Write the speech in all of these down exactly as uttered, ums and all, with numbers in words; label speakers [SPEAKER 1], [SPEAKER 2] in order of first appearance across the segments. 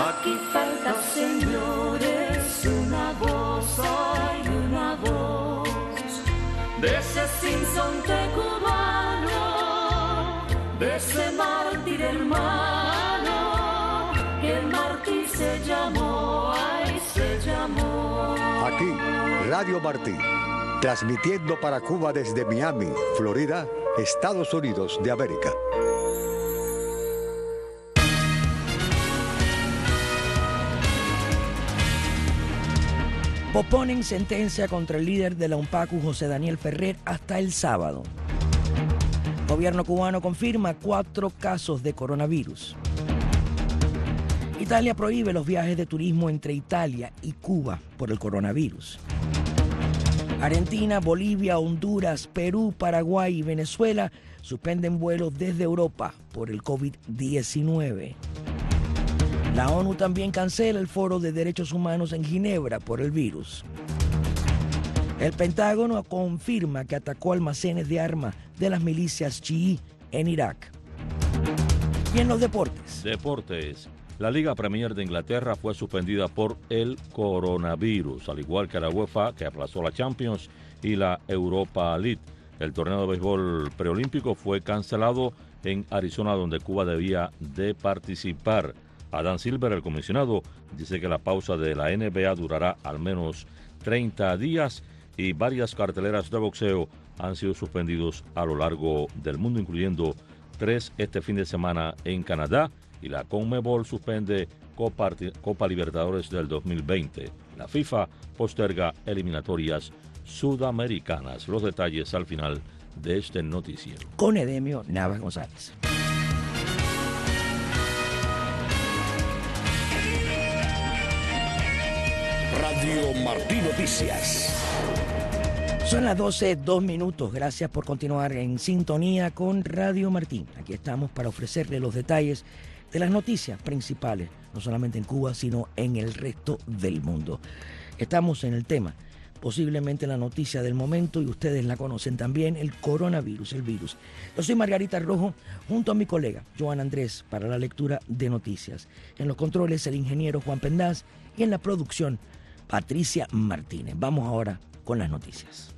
[SPEAKER 1] Aquí falta, señores, una voz, hay una voz de ese sinsonte cubano, de ese mártir hermano, que el mártir se llamó, ay, se llamó.
[SPEAKER 2] Aquí, Radio Martí, transmitiendo para Cuba desde Miami, Florida, Estados Unidos de América.
[SPEAKER 3] Posponen sentencia contra el líder de la UNPACU, José Daniel Ferrer, hasta el sábado. Gobierno cubano confirma cuatro casos de coronavirus. Italia prohíbe los viajes de turismo entre Italia y Cuba por el coronavirus. Argentina, Bolivia, Honduras, Perú, Paraguay y Venezuela suspenden vuelos desde Europa por el COVID diecinueve. La ONU también cancela el Foro de Derechos Humanos en Ginebra por el virus. El Pentágono confirma que atacó almacenes de armas de las milicias chií en Irak. Y en los deportes.
[SPEAKER 4] Deportes. La Liga Premier de Inglaterra fue suspendida por el coronavirus, al igual que la UEFA, que aplazó la Champions y la Europa League. El torneo de béisbol preolímpico fue cancelado en Arizona, donde Cuba debía de participar. Adam Silver, el comisionado, dice que la pausa de la N B A durará al menos treinta días y varias carteleras de boxeo han sido suspendidos a lo largo del mundo, incluyendo tres este fin de semana en Canadá, y la CONMEBOL suspende Copa, Copa Libertadores del dos mil veinte. La FIFA posterga eliminatorias sudamericanas. Los detalles al final de este noticiero.
[SPEAKER 3] Con Edemio Navas González.
[SPEAKER 5] Radio Martí Noticias.
[SPEAKER 3] Son las doce, dos minutos. Gracias por continuar en sintonía con Radio Martí. Aquí estamos para ofrecerle los detalles de las noticias principales, no solamente en Cuba, sino en el resto del mundo. Estamos en el tema, posiblemente la noticia del momento, y ustedes la conocen también, el coronavirus, el virus. Yo soy Margarita Rojo, junto a mi colega Joan Andrés, para la lectura de noticias. En los controles, el ingeniero Juan Pendaz, y en la producción, Patricia Martínez. Vamos ahora con las noticias.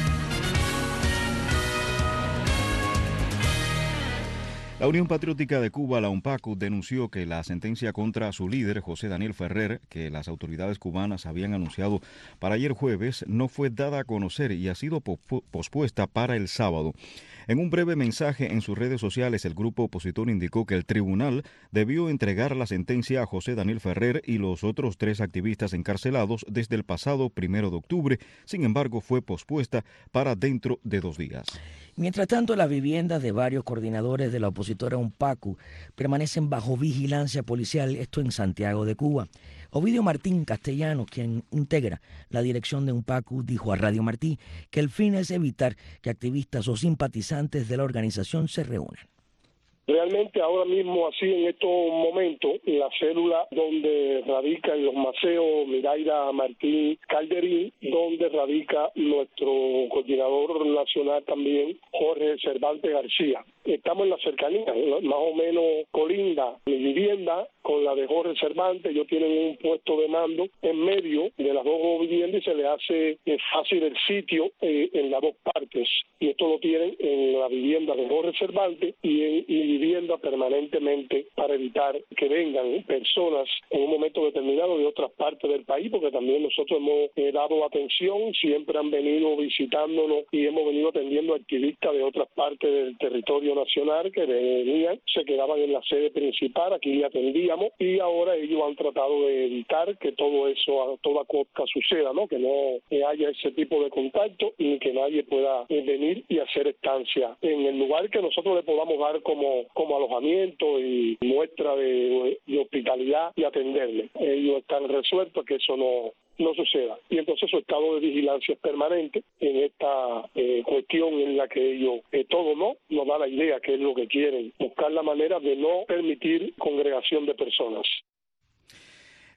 [SPEAKER 6] La Unión Patriótica de Cuba, la UNPACU, denunció que la sentencia contra su líder, José Daniel Ferrer, que las autoridades cubanas habían anunciado para ayer jueves, no fue dada a conocer y ha sido pospuesta para el sábado. En un breve mensaje en sus redes sociales, el grupo opositor indicó que el tribunal debió entregar la sentencia a José Daniel Ferrer y los otros tres activistas encarcelados desde el pasado primero de octubre. Sin embargo, fue pospuesta para dentro de dos días.
[SPEAKER 3] Mientras tanto, las viviendas de varios coordinadores de la opositora UNPACU permanecen bajo vigilancia policial, esto en Santiago de Cuba. Ovidio Martín Castellano, quien integra la dirección de UNPACU, dijo a Radio Martí que el fin es evitar que activistas o simpatizantes de la organización se reúnan.
[SPEAKER 7] Realmente ahora mismo, así en estos momentos, la célula donde radican los Maceos, Miraida Martín Calderín, donde radica nuestro coordinador nacional también, Jorge Cervantes García. Estamos en la cercanía, más o menos colinda mi vivienda con la de Jorge Cervantes. Ellos tienen un puesto de mando en medio de las dos viviendas y se le hace fácil el sitio eh, en las dos partes. Y esto lo tienen en la vivienda de Jorge Cervantes y en y vivienda permanentemente para evitar que vengan personas en un momento determinado de otras partes del país, porque también nosotros hemos eh, dado atención, siempre han venido visitándonos y hemos venido atendiendo activistas de otras partes del territorio nacional que venían, se quedaban en la sede principal, aquí le atendíamos, y ahora ellos han tratado de evitar que todo eso a toda costa suceda, ¿no? Que no eh, haya ese tipo de contacto y que nadie pueda eh, venir y hacer estancia en el lugar que nosotros le podamos dar como, como alojamiento y muestra de, de hospitalidad y atenderle. Ellos están resueltos que eso no no suceda. Y entonces su estado de vigilancia es permanente en esta eh, cuestión en la que ellos, eh, todo no, nos da la idea que es lo que quieren, buscar la manera de no permitir congregación de personas.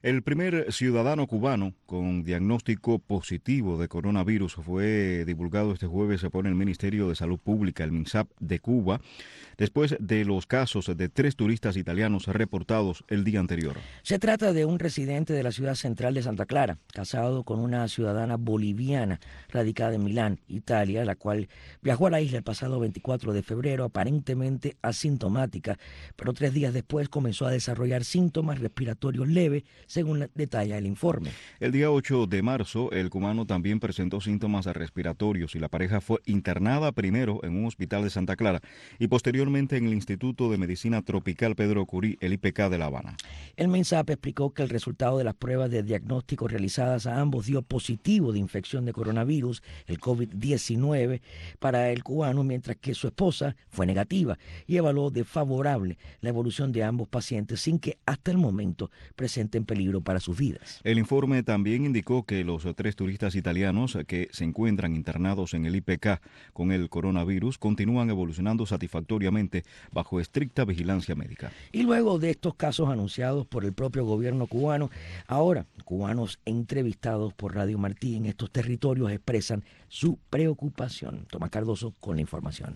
[SPEAKER 6] El primer ciudadano cubano con diagnóstico positivo de coronavirus fue divulgado este jueves por el Ministerio de Salud Pública, el MINSAP de Cuba, después de los casos de tres turistas italianos reportados el día anterior.
[SPEAKER 3] Se trata de un residente de la ciudad central de Santa Clara, casado con una ciudadana boliviana radicada en Milán, Italia, la cual viajó a la isla el pasado veinticuatro de febrero, aparentemente asintomática, pero tres días después comenzó a desarrollar síntomas respiratorios leves, según detalla el informe.
[SPEAKER 6] El día ocho de marzo, el cubano también presentó síntomas respiratorios y la pareja fue internada primero en un hospital de Santa Clara y posteriormente en el Instituto de Medicina Tropical Pedro Curí, el I P C de La Habana.
[SPEAKER 3] El MINSAP explicó que el resultado de las pruebas de diagnóstico realizadas a ambos dio positivo de infección de coronavirus, el COVID diecinueve, para el cubano, mientras que su esposa fue negativa y evaluó de favorable la evolución de ambos pacientes sin que hasta el momento presenten peligro para sus vidas.
[SPEAKER 6] El informe también indicó que los tres turistas italianos que se encuentran internados en el I P C con el coronavirus continúan evolucionando satisfactoriamente bajo estricta vigilancia médica.
[SPEAKER 3] Y luego de estos casos anunciados por el propio gobierno cubano, ahora cubanos entrevistados por Radio Martí en estos territorios expresan su preocupación. Tomás Cardoso con la información.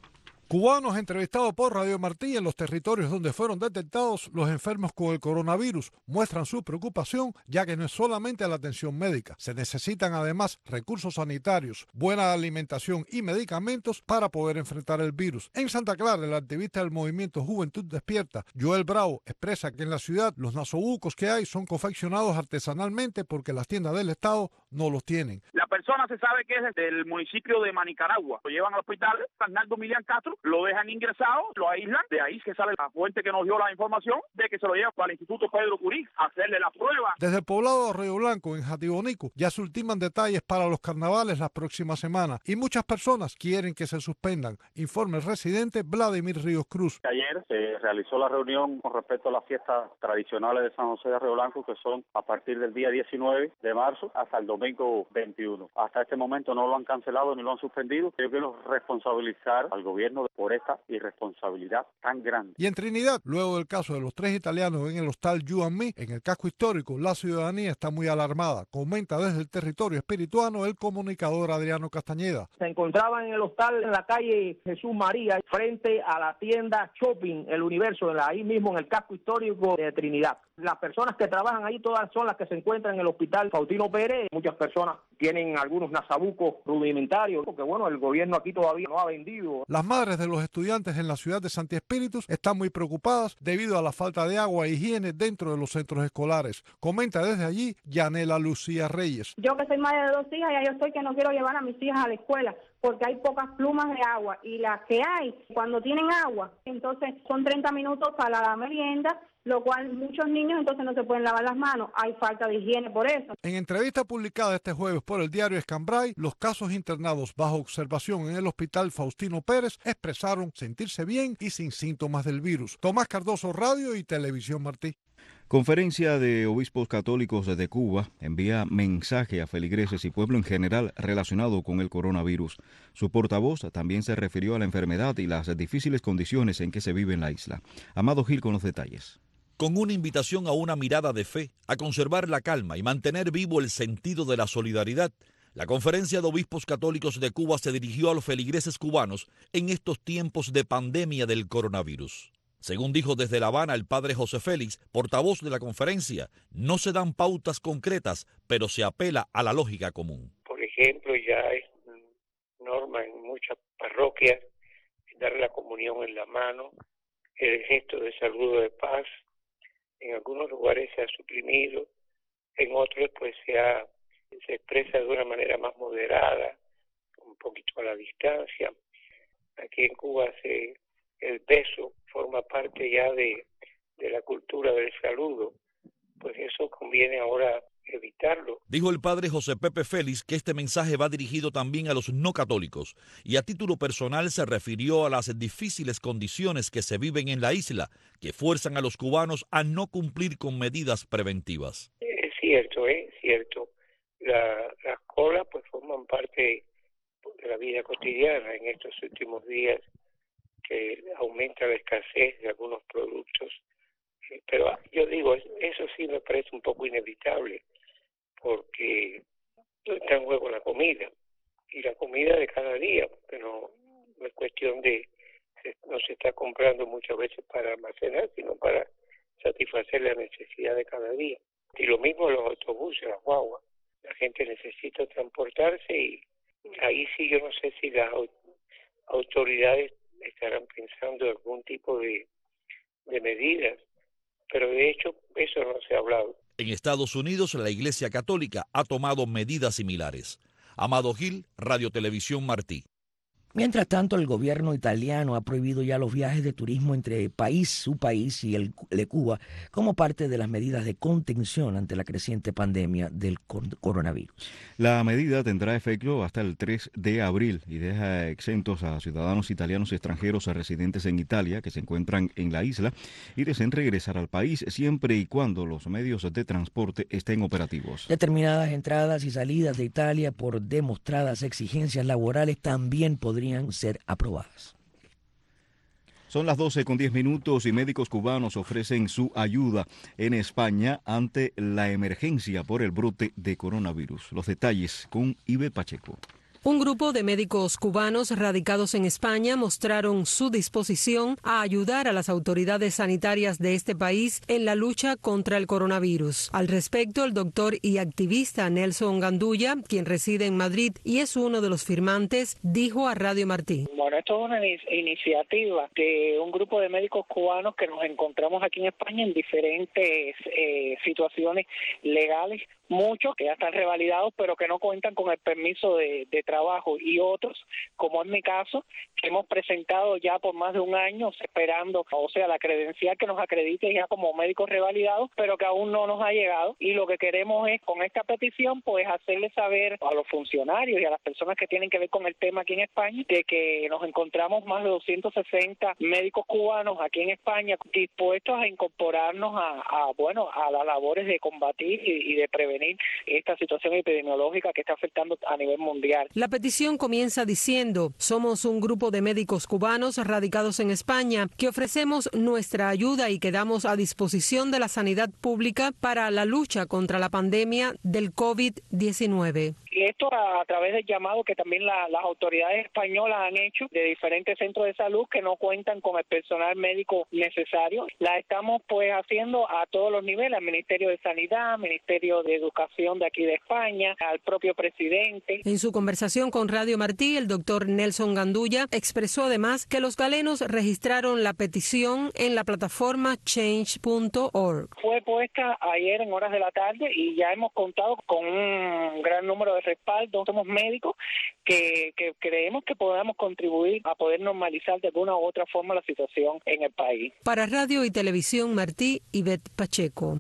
[SPEAKER 8] Cubanos entrevistados por Radio Martí en los territorios donde fueron detectados los enfermos con el coronavirus muestran su preocupación, ya que no es solamente la atención médica. Se necesitan además recursos sanitarios, buena alimentación y medicamentos para poder enfrentar el virus. En Santa Clara, el activista del movimiento Juventud Despierta, Joel Bravo, expresa que en la ciudad los nasobucos que hay son confeccionados artesanalmente porque las tiendas del Estado no los tienen.
[SPEAKER 9] La persona se sabe que es del municipio de Manicaragua. Lo llevan al hospital Arnaldo Milián Castro, lo dejan ingresado, lo aíslan. De ahí que sale la fuente que nos dio la información de que se lo lleva para el Instituto Pedro Curí a hacerle la prueba.
[SPEAKER 8] Desde el poblado de Arroyo Blanco, en Jatibonico, ya se ultiman detalles para los carnavales las próximas semanas y muchas personas quieren que se suspendan. Informa el residente Vladimir Ríos Cruz.
[SPEAKER 10] Ayer se realizó la reunión con respecto a las fiestas tradicionales de San José de Arroyo Blanco, que son a partir del día diecinueve de marzo hasta el domingo veintiuno. Hasta este momento no lo han cancelado ni lo han suspendido. Yo quiero responsabilizar al gobierno por esta irresponsabilidad tan grande.
[SPEAKER 8] Y en Trinidad, luego del caso de los tres italianos en el hostal You and Me, en el casco histórico, la ciudadanía está muy alarmada. Comenta desde el territorio espirituano el comunicador Adriano Castañeda.
[SPEAKER 11] Se encontraban en el hostal en la calle Jesús María, frente a la tienda Shopping El Universo, ahí mismo en el casco histórico de Trinidad. Las personas que trabajan ahí todas son las que se encuentran en el hospital Faustino Pérez. Muchas personas tienen algunos nasabucos rudimentarios, porque bueno, el gobierno aquí todavía no ha vendido.
[SPEAKER 8] Las madres de los estudiantes en la ciudad de Santi Espíritus están muy preocupadas debido a la falta de agua e higiene dentro de los centros escolares. Comenta desde allí Yanela Lucía Reyes.
[SPEAKER 12] Yo que soy madre de dos hijas, ya yo estoy que no quiero llevar a mis hijas a la escuela porque hay pocas plumas de agua y las que hay, cuando tienen agua, entonces son treinta minutos para la merienda, lo cual muchos niños entonces no se pueden lavar las manos. Hay falta de higiene por eso.
[SPEAKER 8] En entrevista publicada este jueves por el diario Escambray, los casos internados bajo observación en el hospital Faustino Pérez expresaron sentirse bien y sin síntomas del virus. Tomás Cardoso, Radio y Televisión Martí.
[SPEAKER 6] Conferencia de Obispos Católicos de Cuba envía mensaje a feligreses y pueblo en general relacionado con el coronavirus. Su portavoz también se refirió a la enfermedad y las difíciles condiciones en que se vive en la isla. Amado Gil con los detalles.
[SPEAKER 13] Con una invitación a una mirada de fe, a conservar la calma y mantener vivo el sentido de la solidaridad, la Conferencia de Obispos Católicos de Cuba se dirigió a los feligreses cubanos en estos tiempos de pandemia del coronavirus. Según dijo desde La Habana el padre José Félix, portavoz de la conferencia, no se dan pautas concretas, pero se apela a la lógica común.
[SPEAKER 14] Por ejemplo, ya es norma en muchas parroquias dar la comunión en la mano, el gesto de saludo de paz. En algunos lugares se ha suprimido, en otros pues se, ha, se expresa de una manera más moderada, un poquito a la distancia. Aquí en Cuba se, el beso forma parte ya de, de la cultura del saludo, pues eso conviene ahora evitarlo.
[SPEAKER 13] Dijo el padre José Pepe Félix que este mensaje va dirigido también a los no católicos y a título personal se refirió a las difíciles condiciones que se viven en la isla, que fuerzan a los cubanos a no cumplir con medidas preventivas.
[SPEAKER 14] Es cierto, es ¿eh? cierto. La, las colas pues forman parte de la vida cotidiana en estos últimos días, que aumenta la escasez de algunos productos, pero yo digo, eso sí me parece un poco inevitable, porque está en juego la comida, y la comida de cada día, porque no, no es cuestión de, no se está comprando muchas veces para almacenar, sino para satisfacer la necesidad de cada día. Y lo mismo los autobuses, las guaguas, la gente necesita transportarse y ahí sí yo no sé si las autoridades estarán pensando en algún tipo de, de medidas, pero de hecho eso no se ha hablado.
[SPEAKER 13] En Estados Unidos, la Iglesia Católica ha tomado medidas similares. Amado Gil, Radio Televisión Martí.
[SPEAKER 3] Mientras tanto, el gobierno italiano ha prohibido ya los viajes de turismo entre país, su país y el de Cuba como parte de las medidas de contención ante la creciente pandemia del coronavirus.
[SPEAKER 6] La medida tendrá efecto hasta el tres de abril y deja exentos a ciudadanos italianos extranjeros a residentes en Italia que se encuentran en la isla y deseen regresar al país siempre y cuando los medios de transporte estén operativos.
[SPEAKER 3] Determinadas entradas y salidas de Italia por demostradas exigencias laborales también podrían podrían ser aprobadas.
[SPEAKER 6] Son las doce con diez minutos y médicos cubanos ofrecen su ayuda en España ante la emergencia por el brote de coronavirus. Los detalles con Ivette Pacheco.
[SPEAKER 15] Un grupo de médicos cubanos radicados en España mostraron su disposición a ayudar a las autoridades sanitarias de este país en la lucha contra el coronavirus. Al respecto, el doctor y activista Nelson Gandulla, quien reside en Madrid y es uno de los firmantes, dijo a Radio Martí.
[SPEAKER 16] Bueno, esto es una iniciativa de un grupo de médicos cubanos que nos encontramos aquí en España en diferentes eh, situaciones legales, muchos que ya están revalidados, pero que no cuentan con el permiso de, de trabajo, y otros, como en mi caso, que hemos presentado ya por más de un año esperando, o sea, la credencial que nos acredite ya como médicos revalidados, pero que aún no nos ha llegado, y lo que queremos es, con esta petición, pues hacerle saber a los funcionarios y a las personas que tienen que ver con el tema aquí en España, de que nos encontramos más de doscientos sesenta médicos cubanos aquí en España dispuestos a incorporarnos a, a bueno, a las labores de combatir y, y de prevenir esta situación epidemiológica que está afectando a nivel mundial.
[SPEAKER 15] La petición comienza diciendo: somos un grupo de médicos cubanos radicados en España que ofrecemos nuestra ayuda y quedamos a disposición de la sanidad pública para la lucha contra la pandemia del COVID diecinueve.
[SPEAKER 16] Y esto a, a través del llamado que también la, las autoridades españolas han hecho de diferentes centros de salud que no cuentan con el personal médico necesario. La estamos pues haciendo a todos los niveles, al Ministerio de Sanidad, al Ministerio de Educación de aquí de España, al propio presidente.
[SPEAKER 15] En su conversación con Radio Martí, el doctor Nelson Gandulla expresó además que los galenos registraron la petición en la plataforma change punto org.
[SPEAKER 16] Fue puesta ayer en horas de la tarde y ya hemos contado con un gran número de respaldo. Somos médicos que, que creemos que podamos contribuir a poder normalizar de alguna u otra forma la situación en el país.
[SPEAKER 15] Para Radio y Televisión Martí, Ivette Pacheco.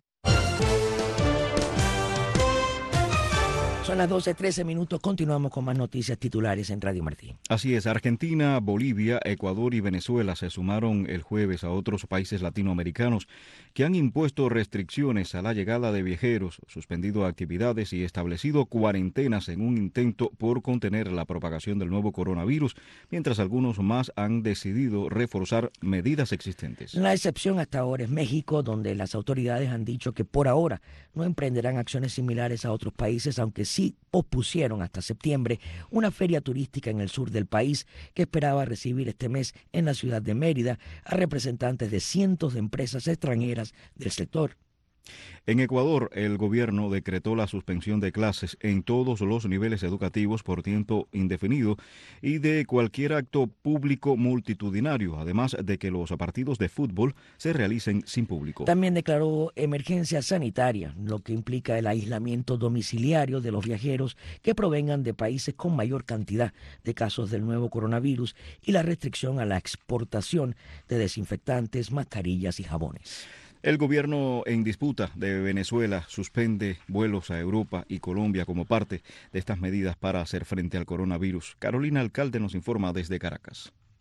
[SPEAKER 3] Son las doce trece minutos, continuamos con más noticias titulares en Radio Martí.
[SPEAKER 6] Así es, Argentina, Bolivia, Ecuador y Venezuela se sumaron el jueves a otros países latinoamericanos que han impuesto restricciones a la llegada de viajeros, suspendido actividades y establecido cuarentenas en un intento por contener la propagación del nuevo coronavirus, mientras algunos más han decidido reforzar medidas existentes.
[SPEAKER 3] La excepción hasta ahora es México, donde las autoridades han dicho que por ahora no emprenderán acciones similares a otros países, aunque sí pospusieron hasta septiembre una feria turística en el sur del país que esperaba recibir este mes en la ciudad de Mérida a representantes de cientos de empresas extranjeras del sector.
[SPEAKER 6] En Ecuador, el gobierno decretó la suspensión de clases en todos los niveles educativos por tiempo indefinido y de cualquier acto público multitudinario, además de que los partidos de fútbol se realicen sin público.
[SPEAKER 3] También declaró emergencia sanitaria, lo que implica el aislamiento domiciliario de los viajeros que provengan de países con mayor cantidad de casos del nuevo coronavirus y la restricción a la exportación de desinfectantes, mascarillas y jabones.
[SPEAKER 6] El gobierno en disputa de Venezuela suspende vuelos a Europa y Colombia como parte de estas medidas para hacer frente al coronavirus. Carolina Alcalde nos informa desde Caracas.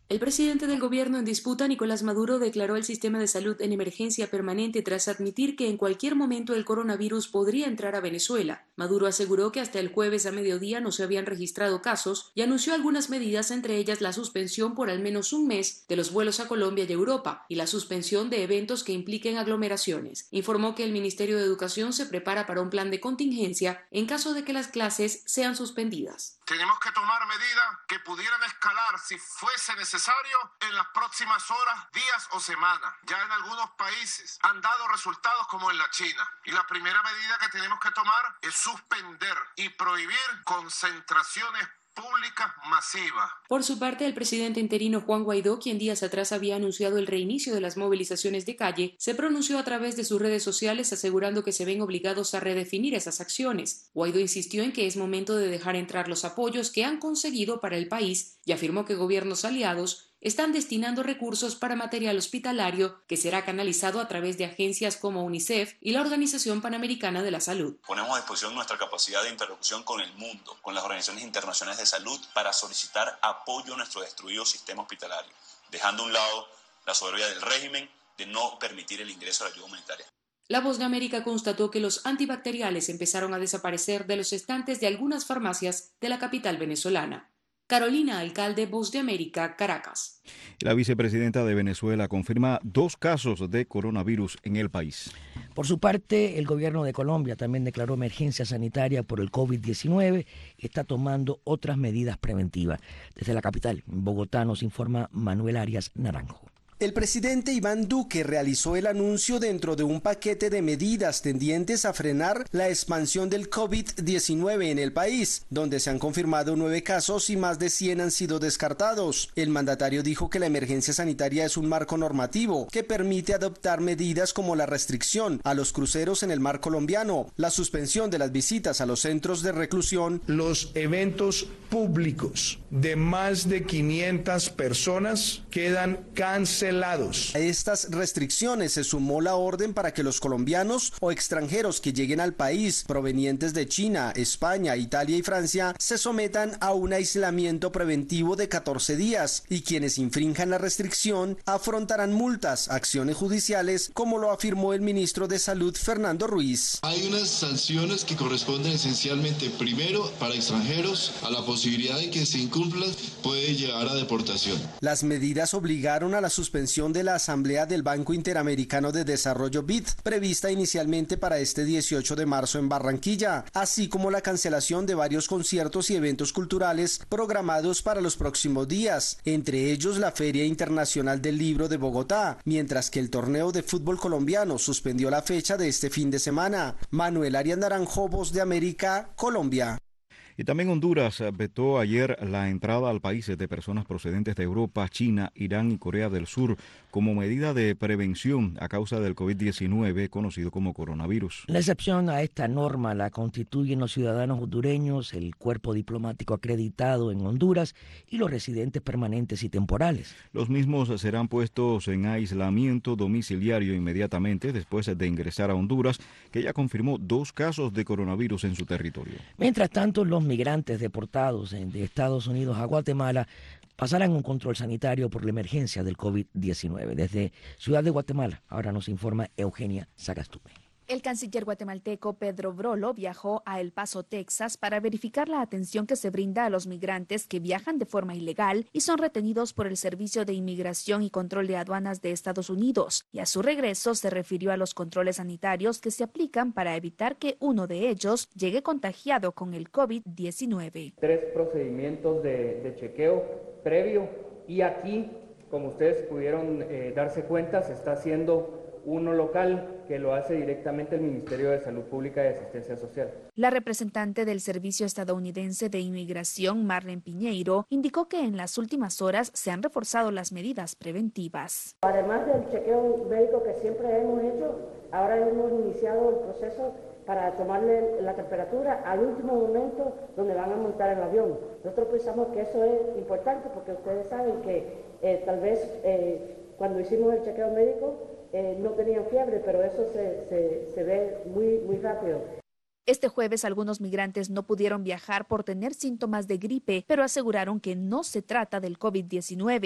[SPEAKER 17] El presidente del gobierno en disputa, Nicolás Maduro, declaró el sistema de salud en emergencia permanente tras admitir que en cualquier momento el coronavirus podría entrar a Venezuela. Maduro aseguró que hasta el jueves a mediodía no se habían registrado casos y anunció algunas medidas, entre ellas la suspensión por al menos un mes de los vuelos a Colombia y Europa y la suspensión de eventos que impliquen aglomeraciones. Informó que el Ministerio de Educación se prepara para un plan de contingencia en caso de que las clases sean suspendidas.
[SPEAKER 18] Tenemos que tomar medidas que pudieran escalar si fuese necesario en las próximas horas, días o semanas. Ya en algunos países han dado resultados como en la China. Y la primera medida que tenemos que tomar es suspender y prohibir concentraciones públicas masivas.
[SPEAKER 17] Por su parte, el presidente interino Juan Guaidó, quien días atrás había anunciado el reinicio de las movilizaciones de calle, se pronunció a través de sus redes sociales asegurando que se ven obligados a redefinir esas acciones. Guaidó insistió en que es momento de dejar entrar los apoyos que han conseguido para el país y afirmó que gobiernos aliados están destinando recursos para material hospitalario que será canalizado a través de agencias como UNICEF y la Organización Panamericana de la Salud.
[SPEAKER 19] Ponemos a disposición nuestra capacidad de interlocución con el mundo, con las organizaciones internacionales de salud, para solicitar apoyo a nuestro destruido sistema hospitalario, dejando a un lado la soberbia del régimen de no permitir el ingreso de la ayuda humanitaria.
[SPEAKER 17] La Voz de América constató que los antibacteriales empezaron a desaparecer de los estantes de algunas farmacias de la capital venezolana. Carolina Alcalde, Voz de América, Caracas.
[SPEAKER 6] La vicepresidenta de Venezuela confirma dos casos de coronavirus en el país.
[SPEAKER 3] Por su parte, el gobierno de Colombia también declaró emergencia sanitaria por el COVID diecinueve y está tomando otras medidas preventivas. Desde la capital, Bogotá, nos informa Manuel Arias Naranjo.
[SPEAKER 20] El presidente Iván Duque realizó el anuncio dentro de un paquete de medidas tendientes a frenar la expansión del COVID diecinueve en el país, donde se han confirmado nueve casos y más de cien han sido descartados. El mandatario dijo que la emergencia sanitaria es un marco normativo que permite adoptar medidas como la restricción a los cruceros en el mar colombiano, la suspensión de las visitas a los centros de reclusión.
[SPEAKER 21] Los eventos públicos de más de quinientas personas quedan cancelados.
[SPEAKER 20] A estas restricciones se sumó la orden para que los colombianos o extranjeros que lleguen al país provenientes de China, España, Italia y Francia se sometan a un aislamiento preventivo de catorce días y quienes infrinjan la restricción afrontarán multas, acciones judiciales, como lo afirmó el ministro de Salud Fernando Ruiz.
[SPEAKER 22] Hay unas sanciones que corresponden esencialmente primero para extranjeros, a la posibilidad de que se incumplan puede llevar a deportación.
[SPEAKER 20] Las medidas obligaron a la suspensión de la Asamblea del Banco Interamericano de Desarrollo B I D, prevista inicialmente para este dieciocho de marzo en Barranquilla, así como la cancelación de varios conciertos y eventos culturales programados para los próximos días, entre ellos la Feria Internacional del Libro de Bogotá, mientras que el torneo de fútbol colombiano suspendió la fecha de este fin de semana. Manuel Arias Naranjo, Voz de América, Colombia.
[SPEAKER 6] Y también Honduras vetó ayer la entrada al país de personas procedentes de Europa, China, Irán y Corea del Sur como medida de prevención a causa del COVID diecinueve, conocido como coronavirus.
[SPEAKER 3] La excepción a esta norma la constituyen los ciudadanos hondureños, el cuerpo diplomático acreditado en Honduras y los residentes permanentes y temporales.
[SPEAKER 6] Los mismos serán puestos en aislamiento domiciliario inmediatamente después de ingresar a Honduras, que ya confirmó dos casos de coronavirus en su territorio.
[SPEAKER 3] Mientras tanto, los migrantes deportados de Estados Unidos a Guatemala pasarán un control sanitario por la emergencia del COVID diecinueve. Desde Ciudad de Guatemala, ahora nos informa Eugenia Sagastume.
[SPEAKER 23] El canciller guatemalteco Pedro Brolo viajó a El Paso, Texas, para verificar la atención que se brinda a los migrantes que viajan de forma ilegal y son retenidos por el Servicio de Inmigración y Control de Aduanas de Estados Unidos. Y a su regreso se refirió a los controles sanitarios que se aplican para evitar que uno de ellos llegue contagiado con el COVID diecinueve.
[SPEAKER 24] Tres procedimientos de, de chequeo previo y aquí, como ustedes pudieron eh, darse cuenta, se está haciendo uno local que lo hace directamente el Ministerio de Salud Pública y Asistencia Social.
[SPEAKER 23] La representante del Servicio Estadounidense de Inmigración, Marlene Piñeiro, indicó que en las últimas horas se han reforzado las medidas preventivas.
[SPEAKER 25] Además del chequeo médico que siempre hemos hecho, ahora hemos iniciado el proceso para tomarle la temperatura al último momento donde van a montar el avión. Nosotros pensamos que eso es importante porque ustedes saben que eh, tal vez eh, cuando hicimos el chequeo médico Eh, no tenían fiebre, pero eso se, se, se ve muy, muy rápido.
[SPEAKER 23] Este jueves algunos migrantes no pudieron viajar por tener síntomas de gripe, pero aseguraron que no se trata del COVID diecinueve.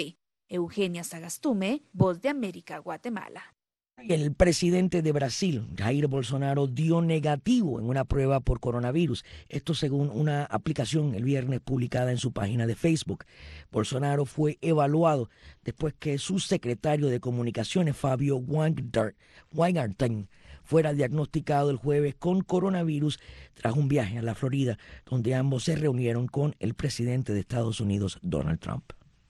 [SPEAKER 23] Eugenia Sagastume, Voz de América, Guatemala.
[SPEAKER 3] El presidente de Brasil, Jair Bolsonaro, dio negativo en una prueba por coronavirus. Esto según una aplicación el viernes publicada en su página de Facebook. Bolsonaro fue evaluado después que su secretario de Comunicaciones, Fabio Weingarten, fuera diagnosticado el jueves con coronavirus tras un viaje a la Florida, donde ambos se reunieron con el presidente de Estados Unidos, Donald Trump.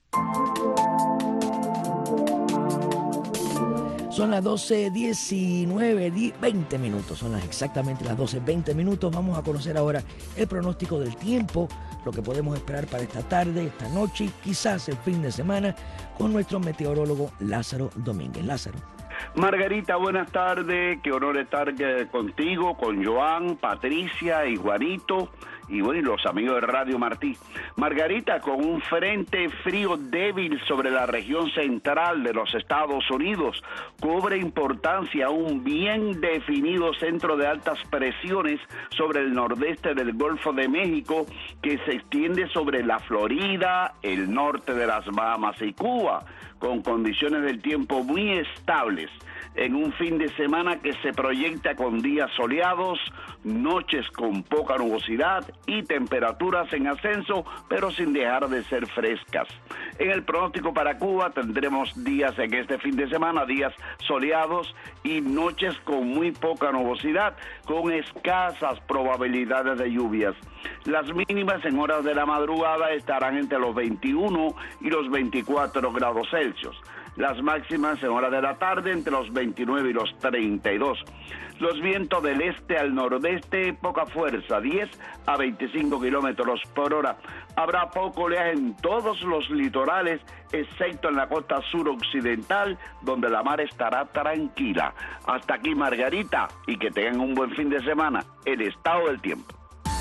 [SPEAKER 3] Son las doce diecinueve, veinte minutos, son las exactamente las doce veinte minutos. Vamos a conocer ahora el pronóstico del tiempo, lo que podemos esperar para esta tarde, esta noche y quizás el fin de semana con nuestro meteorólogo Lázaro Domínguez. Lázaro.
[SPEAKER 1] Margarita, buenas tardes, qué honor estar contigo, con Joan, Patricia y Juanito y bueno, y los amigos de Radio Martí. Margarita, con un frente frío débil sobre la región central de los Estados Unidos, cubre importancia un bien definido centro de altas presiones sobre el nordeste del Golfo de México que se extiende sobre la Florida, el norte de las Bahamas y Cuba, con condiciones del tiempo muy estables, en un fin de semana que se proyecta con días soleados, noches con poca nubosidad y temperaturas en ascenso, pero sin dejar de ser frescas. En el pronóstico para Cuba tendremos días en este fin de semana, días soleados y noches con muy poca nubosidad, con escasas probabilidades de lluvias. Las mínimas en horas de la madrugada estarán entre los veintiuno y los veinticuatro grados Celsius. Las máximas en horas de la tarde entre los veintinueve y los treinta y dos. Los vientos del este al nordeste, poca fuerza, diez a veinticinco kilómetros por hora. Habrá poco oleaje en todos los litorales, excepto en la costa suroccidental, donde la mar estará tranquila. Hasta aquí, Margarita, y que tengan un buen fin de semana. El estado del tiempo.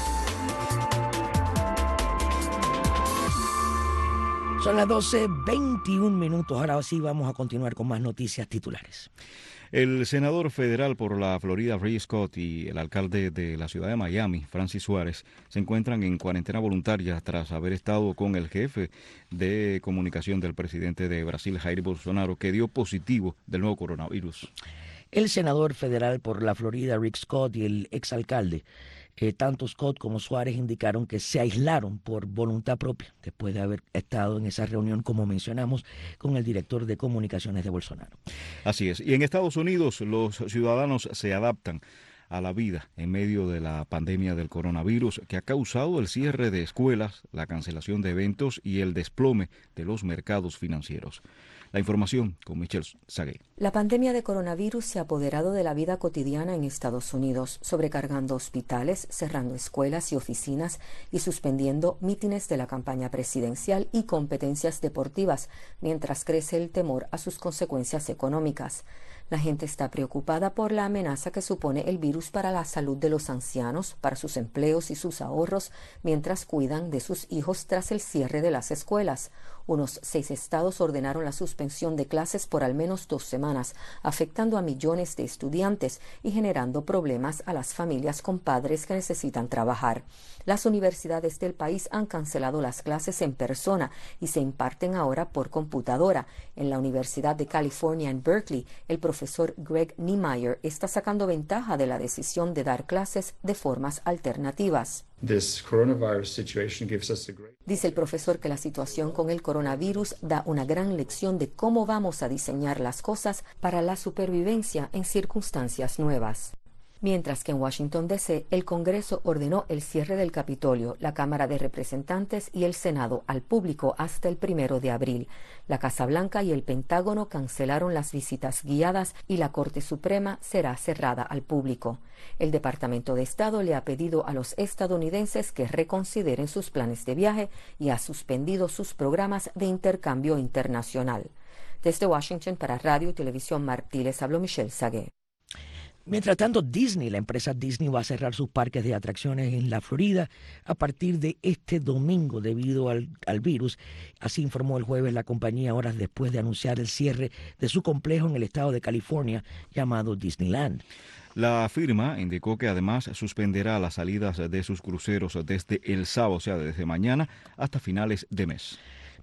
[SPEAKER 3] Son las doce veintiún minutos. Ahora sí vamos a continuar con más noticias titulares.
[SPEAKER 6] El senador federal por la Florida, Rick Scott, y el alcalde de la ciudad de Miami, Francis Suárez, se encuentran en cuarentena voluntaria tras haber estado con el jefe de comunicación del presidente de Brasil, Jair Bolsonaro, que dio positivo del nuevo coronavirus.
[SPEAKER 3] El senador federal por la Florida, Rick Scott, y el exalcalde, Eh, tanto Scott como Suárez indicaron que se aislaron por voluntad propia después de haber estado en esa reunión, como mencionamos, con el director de comunicaciones de Bolsonaro.
[SPEAKER 6] Así es. Y en Estados Unidos los ciudadanos se adaptan a la vida en medio de la pandemia del coronavirus que ha causado el cierre de escuelas, la cancelación de eventos y el desplome de los mercados financieros. La información con Michelle Sagué.
[SPEAKER 2] La pandemia de coronavirus se ha apoderado de la vida cotidiana en Estados Unidos, sobrecargando hospitales, cerrando escuelas y oficinas y suspendiendo mítines de la campaña presidencial y competencias deportivas, mientras crece el temor a sus consecuencias económicas. La gente está preocupada por la amenaza que supone el virus para la salud de los ancianos, para sus empleos y sus ahorros, mientras cuidan de sus hijos tras el cierre de las escuelas. Unos seis estados ordenaron la suspensión de clases por al menos dos semanas, afectando a millones de estudiantes y generando problemas a las familias con padres que necesitan trabajar. Las universidades del país han cancelado las clases en persona y se imparten ahora por computadora. En la Universidad de California en Berkeley, el profesor Greg Niemeyer está sacando ventaja de la decisión de dar clases de formas alternativas. Dice el profesor que la situación con el coronavirus da una gran lección de cómo vamos a diseñar las cosas para la supervivencia en circunstancias nuevas. Mientras que en Washington, D C, el Congreso ordenó el cierre del Capitolio, la Cámara de Representantes y el Senado al público hasta el primero de abril. La Casa Blanca y el Pentágono cancelaron las visitas guiadas y la Corte Suprema será cerrada al público. El Departamento de Estado le ha pedido a los estadounidenses que reconsideren sus planes de viaje y ha suspendido sus programas de intercambio internacional. Desde Washington para Radio y Televisión Martí les habló Michelle Sagué.
[SPEAKER 3] Mientras tanto, Disney, la empresa Disney, va a cerrar sus parques de atracciones en la Florida a partir de este domingo debido al, al virus. Así informó el jueves la compañía horas después de anunciar el cierre de su complejo en el estado de California llamado Disneyland.
[SPEAKER 6] La firma indicó que además suspenderá las salidas de sus cruceros desde el sábado, o sea, desde mañana hasta finales de mes.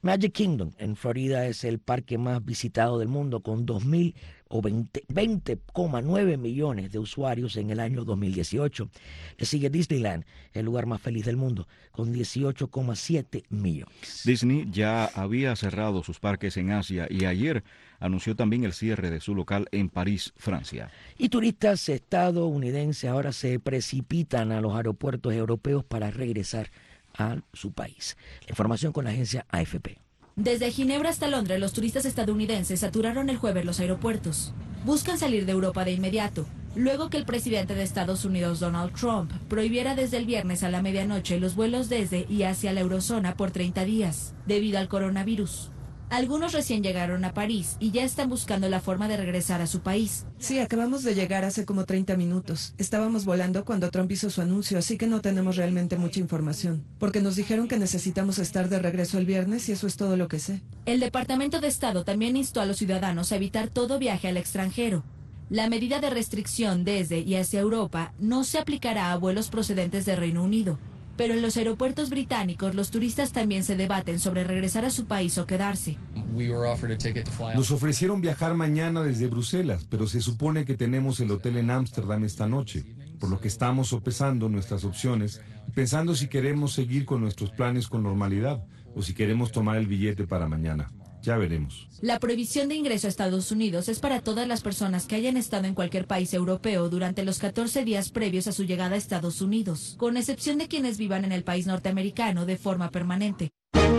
[SPEAKER 3] Magic Kingdom en Florida es el parque más visitado del mundo con dos mil o veinte coma nueve millones de usuarios en el año dos mil dieciocho. Le sigue Disneyland, el lugar más feliz del mundo, con dieciocho coma siete millones.
[SPEAKER 6] Disney ya había cerrado sus parques en Asia y ayer anunció también el cierre de su local en París, Francia.
[SPEAKER 3] Y turistas estadounidenses ahora se precipitan a los aeropuertos europeos para regresar a su país. La información con la agencia A F P.
[SPEAKER 4] Desde Ginebra hasta Londres, los turistas estadounidenses saturaron el jueves los aeropuertos. Buscan salir de Europa de inmediato, luego que el presidente de Estados Unidos, Donald Trump, prohibiera desde el viernes a la medianoche los vuelos desde y hacia la eurozona por treinta días, debido al coronavirus. Algunos recién llegaron a París y ya están buscando la forma de regresar a su país.
[SPEAKER 5] Sí, acabamos de llegar hace como treinta minutos. Estábamos volando cuando Trump hizo su anuncio, así que no tenemos realmente mucha información. Porque nos dijeron que necesitamos estar de regreso el viernes y eso es todo lo que sé.
[SPEAKER 4] El Departamento de Estado también instó a los ciudadanos a evitar todo viaje al extranjero. La medida de restricción desde y hacia Europa no se aplicará a vuelos procedentes de Reino Unido. Pero en los aeropuertos británicos los turistas también se debaten sobre regresar a su país o quedarse.
[SPEAKER 7] Nos ofrecieron viajar mañana desde Bruselas, pero se supone que tenemos el hotel en Ámsterdam esta noche, por lo que estamos sopesando nuestras opciones, pensando si queremos seguir con nuestros planes con normalidad o si queremos tomar el billete para mañana. Ya veremos.
[SPEAKER 4] La prohibición de ingreso a Estados Unidos es para todas las personas que hayan estado en cualquier país europeo durante los catorce días previos a su llegada a Estados Unidos, con excepción de quienes vivan en el país norteamericano de forma permanente.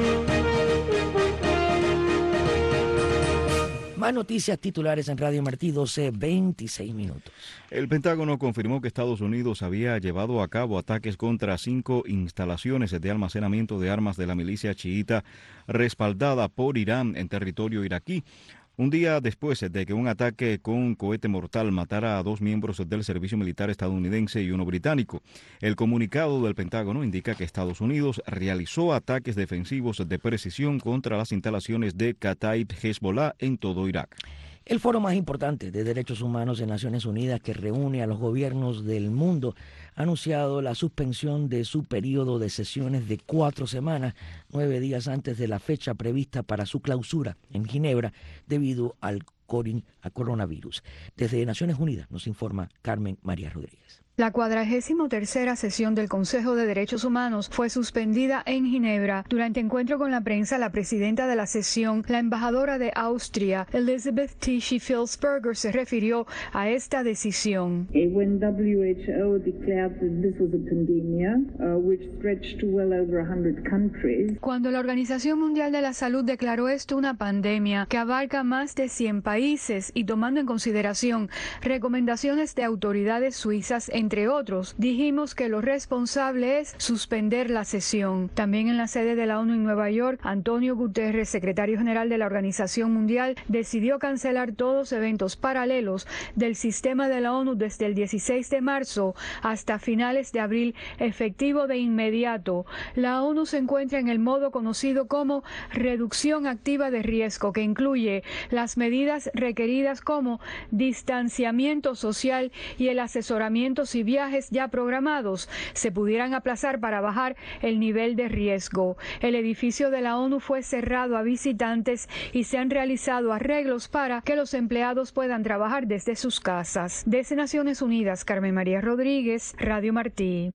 [SPEAKER 3] Más noticias titulares en Radio Martí, doce veintiséis minutos.
[SPEAKER 6] El Pentágono confirmó que Estados Unidos había llevado a cabo ataques contra cinco instalaciones de almacenamiento de armas de la milicia chiita respaldada por Irán en territorio iraquí. Un día después de que un ataque con un cohete mortal matara a dos miembros del servicio militar estadounidense y uno británico. El comunicado del Pentágono indica que Estados Unidos realizó ataques defensivos de precisión contra las instalaciones de Kataib Hezbollah en todo Irak.
[SPEAKER 3] El foro más importante de derechos humanos en Naciones Unidas, que reúne a los gobiernos del mundo, ha anunciado la suspensión de su periodo de sesiones de cuatro semanas, nueve días antes de la fecha prevista para su clausura en Ginebra, debido al coronavirus. Desde Naciones Unidas nos informa Carmen María Rodríguez.
[SPEAKER 9] La cuadragésimo tercera sesión del Consejo de Derechos Humanos fue suspendida en Ginebra. Durante encuentro con la prensa, la presidenta de la sesión, la embajadora de Austria, Elisabeth Tichy-Filsberger, se refirió a esta decisión.
[SPEAKER 10] When W H O declared that this was a pandemia, uh, which stretched to well over one hundred countries.
[SPEAKER 9] Cuando la Organización Mundial de la Salud declaró esto una pandemia que abarca más de cien países y tomando en consideración recomendaciones de autoridades suizas, entre otros, dijimos que lo responsable es suspender la sesión. También en la sede de la ONU en Nueva York, Antonio Guterres, secretario general de la Organización Mundial, decidió cancelar todos eventos paralelos del sistema de la ONU desde el dieciséis de marzo hasta finales de abril, efectivo de inmediato. La ONU se encuentra en el modo conocido como reducción activa de riesgo, que incluye las medidas requeridas como distanciamiento social y el asesoramiento y viajes ya programados se pudieran aplazar para bajar el nivel de riesgo. El edificio de la ONU fue cerrado a visitantes y se han realizado arreglos para que los empleados puedan trabajar desde sus casas. Desde Naciones Unidas, Carmen María Rodríguez, Radio Martí.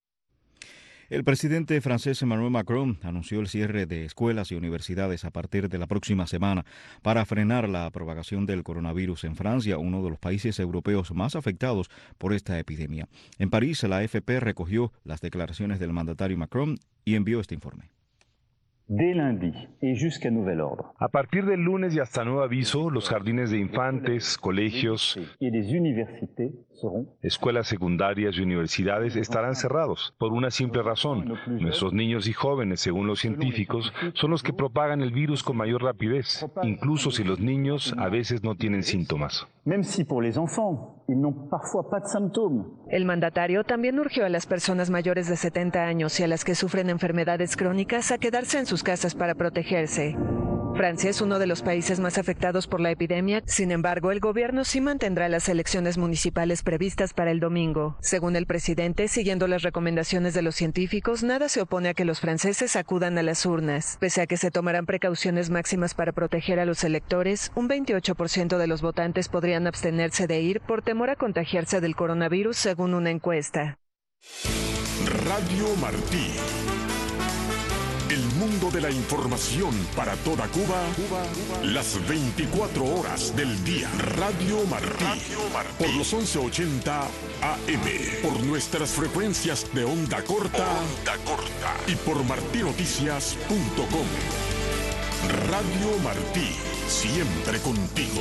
[SPEAKER 6] El presidente francés Emmanuel Macron anunció el cierre de escuelas y universidades a partir de la próxima semana para frenar la propagación del coronavirus en Francia, uno de los países europeos más afectados por esta epidemia. En París, la A F P recogió las declaraciones del mandatario Macron y envió este informe.
[SPEAKER 26] Dès lundi et jusqu'à nouvel ordre.
[SPEAKER 27] A partir del lunes y hasta nuevo aviso, los jardines de infantes, colegios, escuelas secundarias y universidades estarán cerrados por una simple razón. Nuestros niños y jóvenes, según los científicos, son los que propagan el virus con mayor rapidez, incluso si los niños a veces no tienen síntomas.
[SPEAKER 28] El mandatario también urgió a las personas mayores de setenta años y a las que sufren enfermedades crónicas a quedarse en sus casas para protegerse. Francia es uno de los países más afectados por la epidemia, sin embargo, el gobierno sí mantendrá las elecciones municipales previstas para el domingo. Según el presidente, siguiendo las recomendaciones de los científicos, nada se opone a que los franceses acudan a las urnas. Pese a que se tomarán precauciones máximas para proteger a los electores, un veintiocho por ciento de los votantes podrían abstenerse de ir por temor a contagiarse del coronavirus, según una encuesta.
[SPEAKER 8] Radio Martí. El mundo de la información para toda Cuba, Cuba, Cuba. Las veinticuatro horas del día. Radio Martí. Radio Martí. Por los once ochenta A M. Por nuestras frecuencias de onda corta. Onda corta. Y por martí noticias punto com. Radio Martí. Siempre contigo.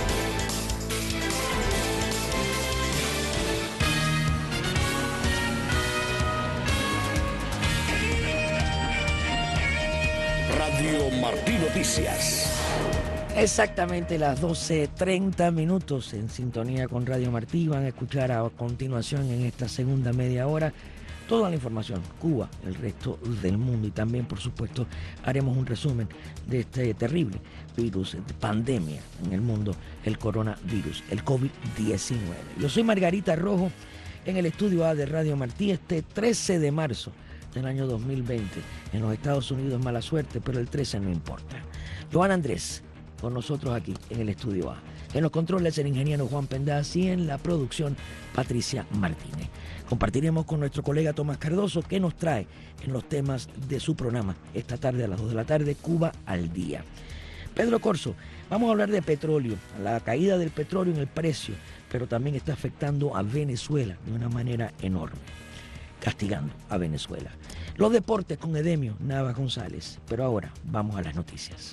[SPEAKER 8] Radio Martí Noticias.
[SPEAKER 3] Exactamente las doce treinta minutos en sintonía con Radio Martí. Van a escuchar a continuación en esta segunda media hora toda la información, Cuba, el resto del mundo, y también, por supuesto, haremos un resumen de este terrible virus, de pandemia en el mundo, el coronavirus, el COVID diecinueve. Yo soy Margarita Rojo en el estudio A de Radio Martí este trece de marzo del año dos mil veinte. En los Estados Unidos es mala suerte, pero el trece no importa. Joan Andrés, con nosotros aquí en el estudio A. En los controles el ingeniero Juan Pendaz y en la producción Patricia Martínez. Compartiremos con nuestro colega Tomás Cardoso que nos trae en los temas de su programa esta tarde a las dos de la tarde, Cuba al Día. Pedro Corso, vamos a hablar de petróleo, la caída del petróleo en el precio, pero también está afectando a Venezuela de una manera enorme, castigando a Venezuela. Los deportes con Edemio Navas González, pero ahora vamos a las noticias.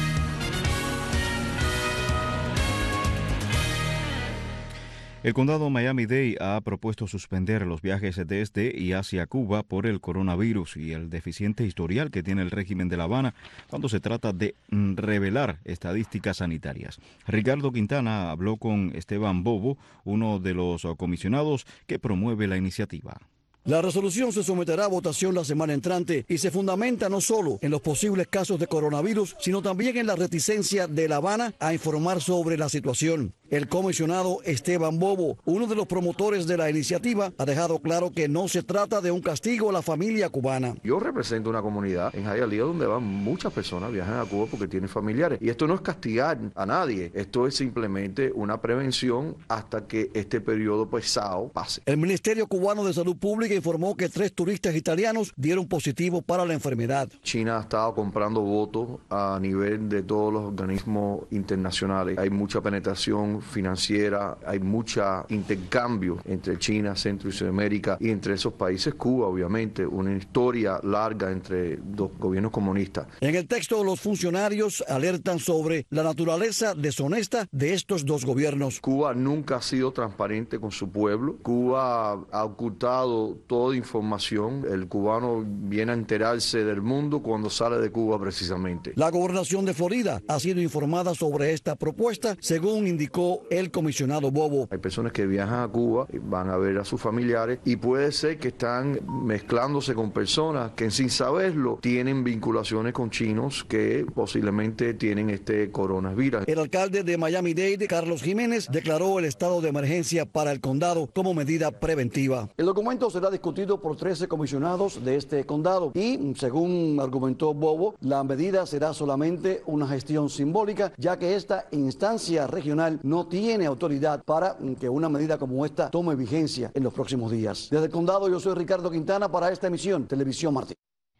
[SPEAKER 6] El condado Miami-Dade ha propuesto suspender los viajes desde y hacia Cuba por el coronavirus y el deficiente historial que tiene el régimen de La Habana cuando se trata de revelar estadísticas sanitarias. Ricardo Quintana habló con Esteban Bobo, uno de los comisionados que promueve la iniciativa.
[SPEAKER 11] La resolución se someterá a votación la semana entrante y se fundamenta no solo en los posibles casos de coronavirus, sino también en la reticencia de La Habana a informar sobre la situación. El comisionado Esteban Bobo, uno de los promotores de la iniciativa, ha dejado claro que no se trata de un castigo a la familia cubana.
[SPEAKER 12] Yo represento una comunidad en Hialeah donde van muchas personas, viajan a Cuba porque tienen familiares. Y esto no es castigar a nadie, esto es simplemente una prevención hasta que este periodo pesado pase.
[SPEAKER 11] El Ministerio Cubano de Salud Pública informó que tres turistas italianos dieron positivo para la enfermedad.
[SPEAKER 12] China ha estado comprando votos a nivel de todos los organismos internacionales. Hay mucha penetración financiera, hay mucho intercambio entre China, Centro y Sudamérica y entre esos países. Cuba, obviamente, una historia larga entre dos gobiernos comunistas.
[SPEAKER 11] En el texto, los funcionarios alertan sobre la naturaleza deshonesta de estos dos gobiernos.
[SPEAKER 12] Cuba nunca ha sido transparente con su pueblo. Cuba ha ocultado toda información. El cubano viene a enterarse del mundo cuando sale de Cuba precisamente.
[SPEAKER 11] La gobernación de Florida ha sido informada sobre esta propuesta, según indicó el comisionado Bobo.
[SPEAKER 12] Hay personas que viajan a Cuba, van a ver a sus familiares y puede ser que están mezclándose con personas que sin saberlo tienen vinculaciones con chinos que posiblemente tienen este coronavirus.
[SPEAKER 11] El alcalde de Miami-Dade, Carlos Jiménez, declaró el estado de emergencia para el condado como medida preventiva. El documento será discutido por trece comisionados de este condado y, según argumentó Bobo, la medida será solamente una gestión simbólica, ya que esta instancia regional no tiene autoridad para que una medida como esta tome vigencia en los próximos días. Desde el condado, yo soy Ricardo Quintana para esta emisión Televisión Martí.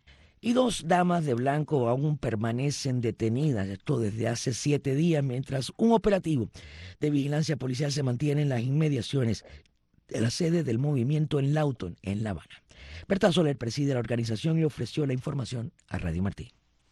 [SPEAKER 3] Y dos damas de blanco aún permanecen detenidas, esto desde hace siete días, mientras un operativo de vigilancia policial se mantiene en las inmediaciones de la sede del movimiento en Lawton, en La Habana. Berta Soler preside la organización y ofreció la información a Radio Martí.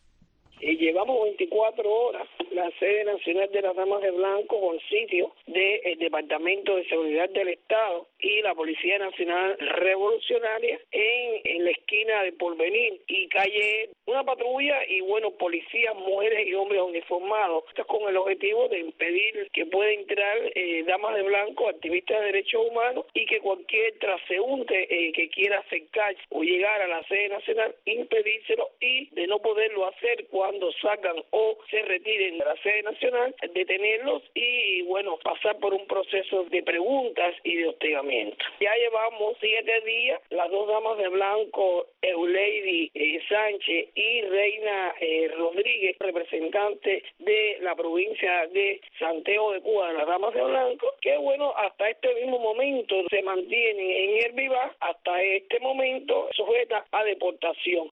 [SPEAKER 13] Y llevamos veinticuatro horas la sede nacional de las Damas de Blanco con sitio del Departamento de Seguridad del Estado y la Policía Nacional Revolucionaria en, en la esquina de Porvenir y calle, una patrulla y bueno, policías, mujeres y hombres uniformados. Esto es con el objetivo de impedir que pueda entrar eh, damas de blanco, activistas de derechos humanos y que cualquier transeúnte eh, que quiera acercarse o llegar a la sede nacional, impedírselo y de no poderlo hacer cuando miembros salgan o se retiren de la sede nacional, detenerlos y, bueno, pasar por un proceso de preguntas y de hostigamiento. Ya llevamos siete días, las dos damas de blanco, Euleidy eh, Sánchez y Reina eh, Rodríguez, representante de la provincia de Santiago de Cuba, de las damas de blanco, que, bueno, hasta este mismo momento se mantienen en el vivac, hasta este momento sujeta a deportación.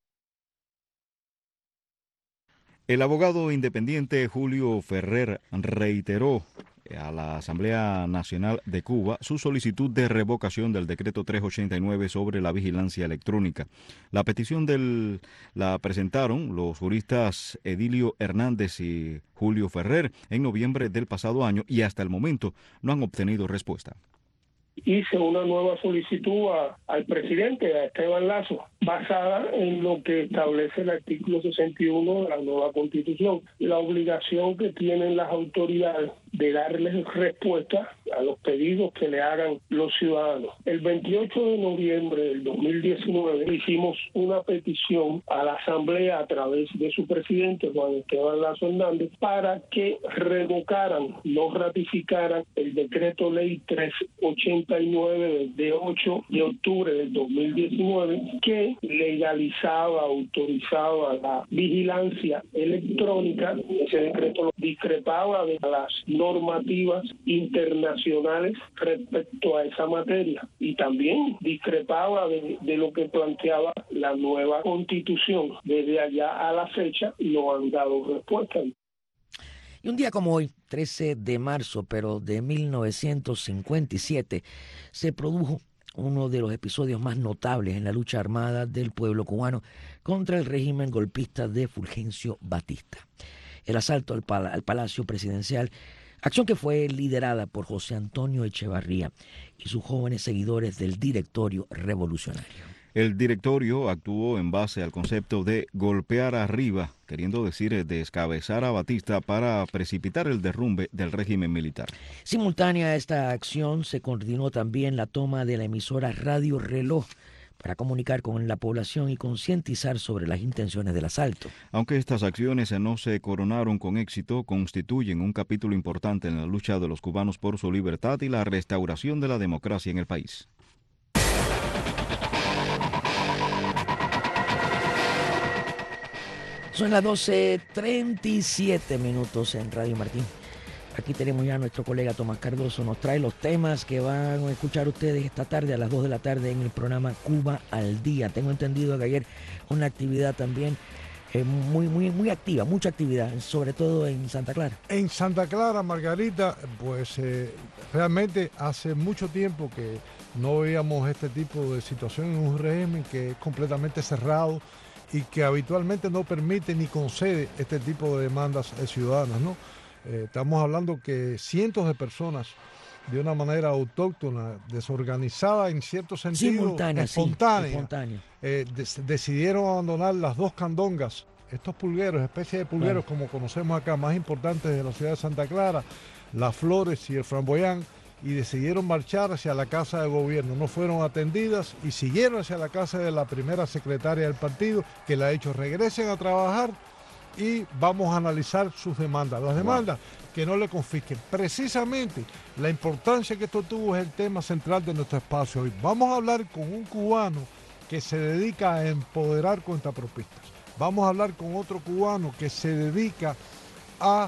[SPEAKER 6] El abogado independiente Julio Ferrer reiteró a la Asamblea Nacional de Cuba su solicitud de revocación del decreto trescientos ochenta y nueve sobre la vigilancia electrónica. La petición del, la presentaron los juristas Edilio Hernández y Julio Ferrer en noviembre del pasado año y hasta el momento no han obtenido respuesta.
[SPEAKER 14] Hice una nueva solicitud a, al presidente, a Esteban Lazo, basada en lo que establece el artículo sesenta y uno de la nueva Constitución, la obligación que tienen las autoridades de darles respuesta a los pedidos que le hagan los ciudadanos. El veintiocho de noviembre del dos mil diecinueve hicimos una petición a la Asamblea a través de su presidente, Juan Esteban Lazo Hernández, para que revocaran, no ratificaran el decreto ley trescientos ochenta y nueve de ocho de octubre del dos mil diecinueve, que legalizaba, autorizaba la vigilancia electrónica. Ese decreto discrepaba de las normativas internacionales respecto a esa materia y también discrepaba de, de lo que planteaba la nueva Constitución. Desde allá a la fecha no han dado respuesta.
[SPEAKER 3] Y un día como hoy, trece de marzo, pero de mil novecientos cincuenta y siete, se produjo uno de los episodios más notables en la lucha armada del pueblo cubano contra el régimen golpista de Fulgencio Batista. El asalto al, pal- al Palacio Presidencial, acción que fue liderada por José Antonio Echevarría y sus jóvenes seguidores del Directorio Revolucionario.
[SPEAKER 6] El directorio actuó en base al concepto de golpear arriba, queriendo decir descabezar a Batista para precipitar el derrumbe del régimen militar.
[SPEAKER 3] Simultánea a esta acción se coordinó también la toma de la emisora Radio Reloj para comunicar con la población y concientizar sobre las intenciones del asalto.
[SPEAKER 6] Aunque estas acciones no se coronaron con éxito, constituyen un capítulo importante en la lucha de los cubanos por su libertad y la restauración de la democracia en el país.
[SPEAKER 3] Son las doce treinta y siete minutos en Radio Martín. Aquí tenemos ya a nuestro colega Tomás Cardoso. Nos trae los temas que van a escuchar ustedes esta tarde a las dos de la tarde en el programa Cuba al Día. Tengo entendido que ayer una actividad también eh, muy, muy, muy activa, mucha actividad, sobre todo en Santa Clara.
[SPEAKER 15] En Santa Clara, Margarita, pues eh, realmente hace mucho tiempo que no veíamos este tipo de situación en un régimen que es completamente cerrado y que habitualmente no permite ni concede este tipo de demandas ciudadanas, ¿no? Eh, estamos hablando que cientos de personas, de una manera autóctona, desorganizada en cierto sentido,
[SPEAKER 3] simultánea,
[SPEAKER 15] espontánea,
[SPEAKER 3] sí, espontánea.
[SPEAKER 15] Eh, des- decidieron abandonar las dos candongas, estos pulgueros, especies de pulgueros, claro, como conocemos acá, más importantes de la ciudad de Santa Clara, Las Flores y el Framboyán, y decidieron marchar hacia la casa de gobierno. No fueron atendidas y siguieron hacia la casa de la primera secretaria del partido, que le ha dicho regresen a trabajar y vamos a analizar sus demandas. Las demandas que no le confisquen. Precisamente la importancia que esto tuvo es el tema central de nuestro espacio hoy. Vamos a hablar con un cubano que se dedica a empoderar contrapropistas. Vamos a hablar con otro cubano que se dedica a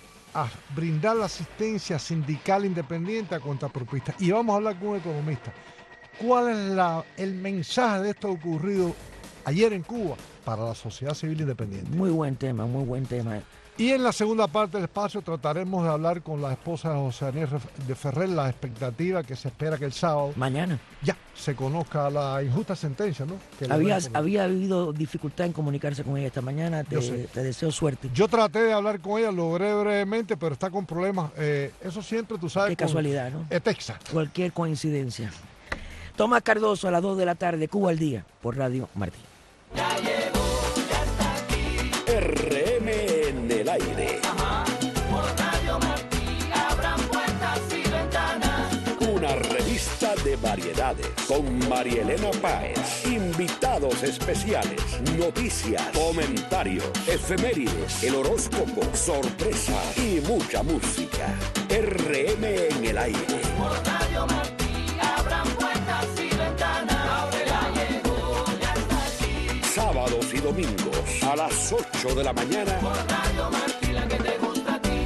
[SPEAKER 15] a brindar la asistencia sindical independiente a contrapropistas. Y vamos a hablar con un economista. ¿Cuál es la, el mensaje de esto ocurrido ayer en Cuba para la sociedad civil independiente?
[SPEAKER 3] Muy buen tema, muy buen tema.
[SPEAKER 15] Y en la segunda parte del espacio trataremos de hablar con la esposa de José Daniel de Ferrer, la expectativa que se espera que el sábado,
[SPEAKER 3] mañana,
[SPEAKER 15] ya se conozca la injusta sentencia, ¿no? Que
[SPEAKER 3] había, había habido dificultad en comunicarse con ella esta mañana, te, te deseo suerte.
[SPEAKER 15] Yo traté de hablar con ella, logré brevemente, pero está con problemas. Eh, eso siempre, tú sabes.
[SPEAKER 3] Qué casualidad, ¿no?
[SPEAKER 15] Es Texas.
[SPEAKER 3] Cualquier coincidencia. Tomás Cardoso a las dos de la tarde, Cuba al Día, por Radio Martín.
[SPEAKER 16] Ya llegó, ya está aquí. R M en el aire. Ajá. Por Radio Martí abran puertas y ventanas. Una La revista de variedades con María Elena Páez. Invitados especiales, noticias, comentarios, efemérides, el horóscopo, sorpresa y mucha música. R M en el aire.
[SPEAKER 17] Por Radio Martí abran puertas y ventanas. Abre la llegó, ya está aquí.
[SPEAKER 16] Sábados y domingos a las ocho de la mañana.
[SPEAKER 17] Por Radio Martí, la que te gusta a ti.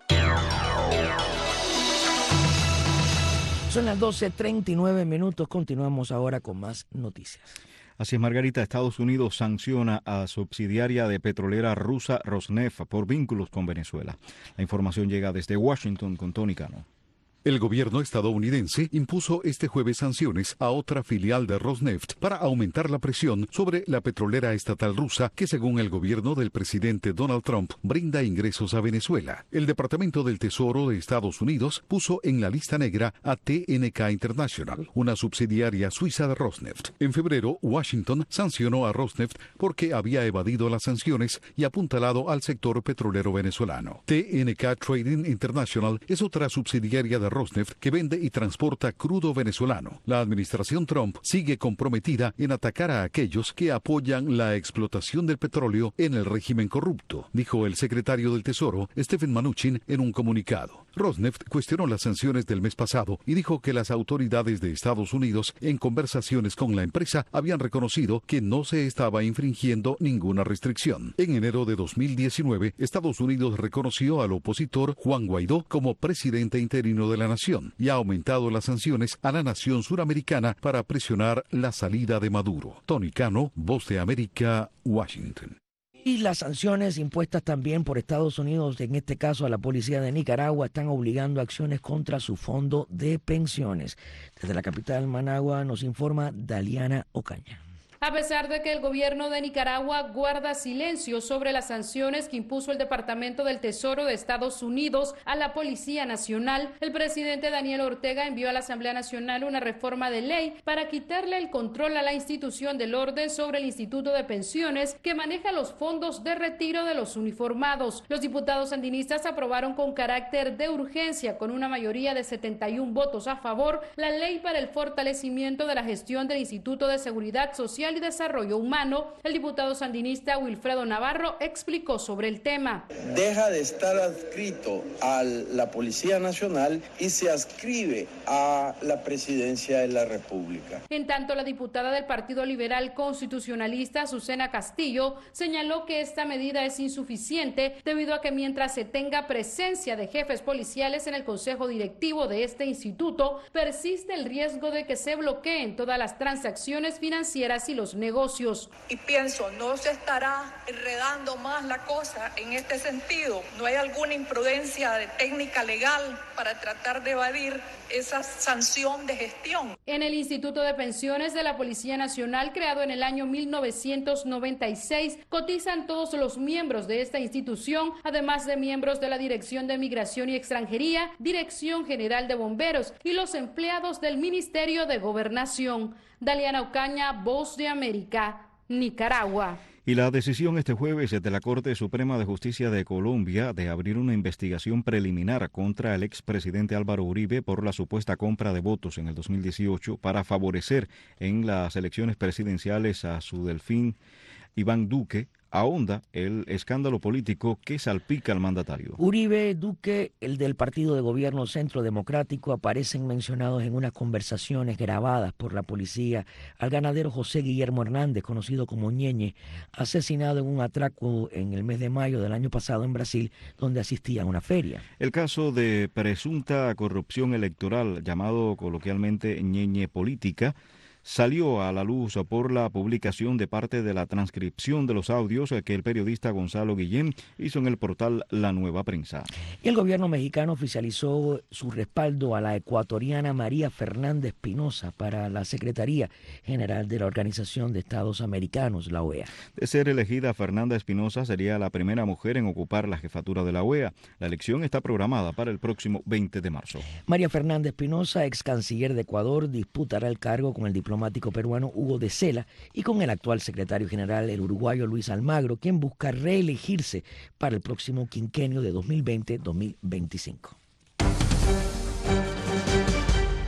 [SPEAKER 3] Son las doce treinta y nueve minutos. Continuamos ahora con más noticias.
[SPEAKER 6] Así es, Margarita. Estados Unidos sanciona a subsidiaria de petrolera rusa Rosneft por vínculos con Venezuela. La información llega desde Washington con Tony Cano.
[SPEAKER 18] El gobierno estadounidense impuso este jueves sanciones a otra filial de Rosneft para aumentar la presión sobre la petrolera estatal rusa que, según el gobierno del presidente Donald Trump, brinda ingresos a Venezuela. El Departamento del Tesoro de Estados Unidos puso en la lista negra a T N K International, una subsidiaria suiza de Rosneft. En febrero, Washington sancionó a Rosneft porque había evadido las sanciones y apuntalado al sector petrolero venezolano. T N K Trading International es otra subsidiaria de Rosneft que vende y transporta crudo venezolano. La administración Trump sigue comprometida en atacar a aquellos que apoyan la explotación del petróleo en el régimen corrupto, dijo el secretario del Tesoro, Stephen Mnuchin, en un comunicado. Rosneft cuestionó las sanciones del mes pasado y dijo que las autoridades de Estados Unidos, en conversaciones con la empresa, habían reconocido que no se estaba infringiendo ninguna restricción. En enero de dos mil diecinueve, Estados Unidos reconoció al opositor Juan Guaidó como presidente interino de la nación y ha aumentado las sanciones a la nación suramericana para presionar la salida de Maduro. Tony Cano, Voz de América, Washington.
[SPEAKER 3] Y las sanciones impuestas también por Estados Unidos, en este caso a la policía de Nicaragua, están obligando a acciones contra su fondo de pensiones. Desde la capital Managua nos informa Daliana Ocaña.
[SPEAKER 19] A pesar de que el gobierno de Nicaragua guarda silencio sobre las sanciones que impuso el Departamento del Tesoro de Estados Unidos a la Policía Nacional, el presidente Daniel Ortega envió a la Asamblea Nacional una reforma de ley para quitarle el control a la institución del orden sobre el Instituto de Pensiones que maneja los fondos de retiro de los uniformados. Los diputados sandinistas aprobaron con carácter de urgencia, con una mayoría de setenta y un votos a favor, la ley para el fortalecimiento de la gestión del Instituto de Seguridad Social y Desarrollo Humano. El diputado sandinista Wilfredo Navarro explicó sobre el tema.
[SPEAKER 20] Deja de estar adscrito a la Policía Nacional y se adscribe a la Presidencia de la República.
[SPEAKER 19] En tanto, la diputada del Partido Liberal Constitucionalista, Azucena Castillo, señaló que esta medida es insuficiente debido a que mientras se tenga presencia de jefes policiales en el consejo directivo de este instituto, persiste el riesgo de que se bloqueen todas las transacciones financieras y los negocios.
[SPEAKER 21] Y pienso, no se estará enredando más la cosa en este sentido. No hay alguna imprudencia de técnica legal para tratar de evadir esa sanción de gestión.
[SPEAKER 19] En el Instituto de Pensiones de la Policía Nacional, creado en el año mil novecientos noventa y seis, cotizan todos los miembros de esta institución, además de miembros de la Dirección de Migración y Extranjería, Dirección General de Bomberos y los empleados del Ministerio de Gobernación. Daliana Ocaña, Voz de América, Nicaragua.
[SPEAKER 6] Y la decisión este jueves de la Corte Suprema de Justicia de Colombia de abrir una investigación preliminar contra el expresidente Álvaro Uribe por la supuesta compra de votos en el dos mil dieciocho para favorecer en las elecciones presidenciales a su delfín Iván Duque, ahonda el escándalo político que salpica al mandatario.
[SPEAKER 3] Uribe, Duque, el del partido de gobierno Centro Democrático, aparecen mencionados en unas conversaciones grabadas por la policía al ganadero José Guillermo Hernández, conocido como Ñeñe, asesinado en un atraco en el mes de mayo del año pasado en Brasil, donde asistía a una feria.
[SPEAKER 6] El caso de presunta corrupción electoral, llamado coloquialmente Ñeñe Política, salió a la luz por la publicación de parte de la transcripción de los audios que el periodista Gonzalo Guillén hizo en el portal La Nueva Prensa.
[SPEAKER 3] Y el gobierno mexicano oficializó su respaldo a la ecuatoriana María Fernanda Espinosa para la Secretaría General de la Organización de Estados Americanos, la O E A.
[SPEAKER 6] De ser elegida, Fernanda Espinosa sería la primera mujer en ocupar la jefatura de la O E A. La elección está programada para el próximo veinte de marzo.
[SPEAKER 3] María Fernanda Espinosa, ex canciller de Ecuador, disputará el cargo con el diplomático diplomático peruano Hugo de Sela y con el actual secretario general, el uruguayo Luis Almagro, quien busca reelegirse para el próximo quinquenio de dos mil veinte a dos mil veinticinco.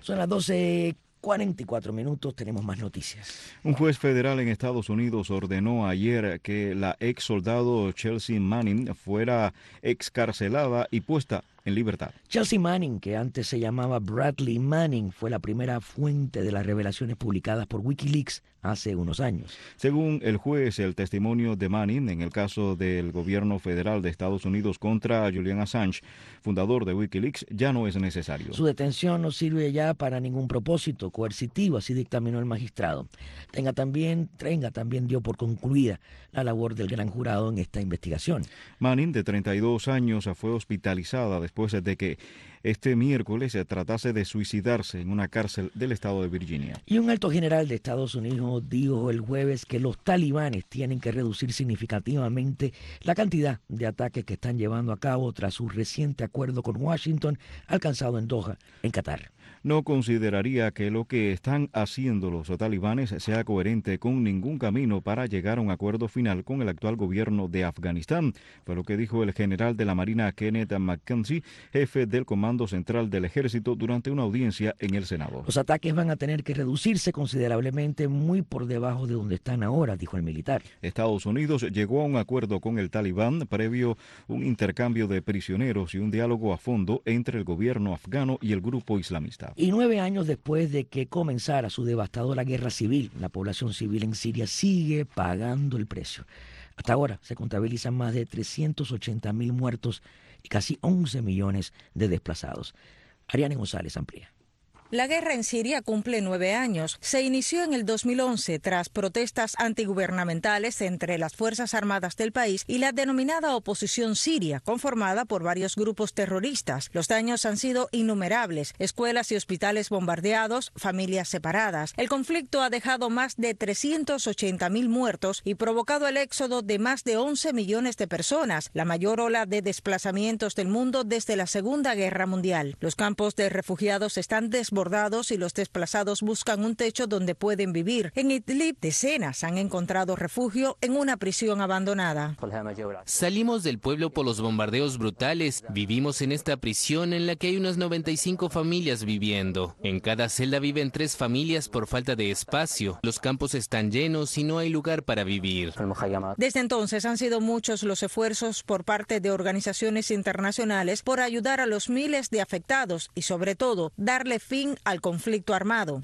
[SPEAKER 3] Son las doce cuarenta y cuatro minutos, tenemos más noticias.
[SPEAKER 6] Un juez federal en Estados Unidos ordenó ayer que la ex soldado Chelsea Manning fuera excarcelada y puesta en libertad.
[SPEAKER 3] Chelsea Manning, que antes se llamaba Bradley Manning, fue la primera fuente de las revelaciones publicadas por Wikileaks hace unos años.
[SPEAKER 6] Según el juez, el testimonio de Manning en el caso del gobierno federal de Estados Unidos contra Julian Assange, fundador de Wikileaks, ya no es necesario.
[SPEAKER 3] Su detención no sirve ya para ningún propósito coercitivo, así dictaminó el magistrado. Tenga también, Tenga también dio por concluida la labor del gran jurado en esta investigación.
[SPEAKER 6] Manning, de treinta y dos años, fue hospitalizada después de que este miércoles se tratase de suicidarse en una cárcel del estado de Virginia.
[SPEAKER 3] Y un alto general de Estados Unidos dijo el jueves que los talibanes tienen que reducir significativamente la cantidad de ataques que están llevando a cabo tras su reciente acuerdo con Washington alcanzado en Doha, en Qatar.
[SPEAKER 6] No consideraría que lo que están haciendo los talibanes sea coherente con ningún camino para llegar a un acuerdo final con el actual gobierno de Afganistán, fue lo que dijo el general de la Marina Kenneth McKenzie, jefe del Comando Central del Ejército, durante una audiencia en el Senado.
[SPEAKER 3] Los ataques van a tener que reducirse considerablemente, muy por debajo de donde están ahora, dijo el militar.
[SPEAKER 6] Estados Unidos llegó a un acuerdo con el Talibán previo un intercambio de prisioneros y un diálogo a fondo entre el gobierno afgano y el grupo islamista.
[SPEAKER 3] Y nueve años después de que comenzara su devastadora guerra civil, la población civil en Siria sigue pagando el precio. Hasta ahora se contabilizan más de trescientos ochenta mil muertos y casi once millones de desplazados. Ariane González amplía.
[SPEAKER 1] La guerra en Siria cumple nueve años. Se inició en el dos mil once tras protestas antigubernamentales entre las Fuerzas Armadas del país y la denominada oposición siria, conformada por varios grupos terroristas. Los daños han sido innumerables: escuelas y hospitales bombardeados, familias separadas. El conflicto ha dejado más de trescientos ochenta mil muertos y provocado el éxodo de más de once millones de personas, la mayor ola de desplazamientos del mundo desde la Segunda Guerra Mundial. Los campos de refugiados están desbordados y los desplazados buscan un techo donde pueden vivir. En Idlib, decenas han encontrado refugio en una prisión abandonada.
[SPEAKER 2] Salimos del pueblo por los bombardeos brutales. Vivimos en esta prisión en la que hay unas noventa y cinco familias viviendo. En cada celda viven tres familias por falta de espacio. Los campos están llenos y no hay lugar para vivir.
[SPEAKER 1] Desde entonces han sido muchos los esfuerzos por parte de organizaciones internacionales por ayudar a los miles de afectados y, sobre todo, darle fin al conflicto armado.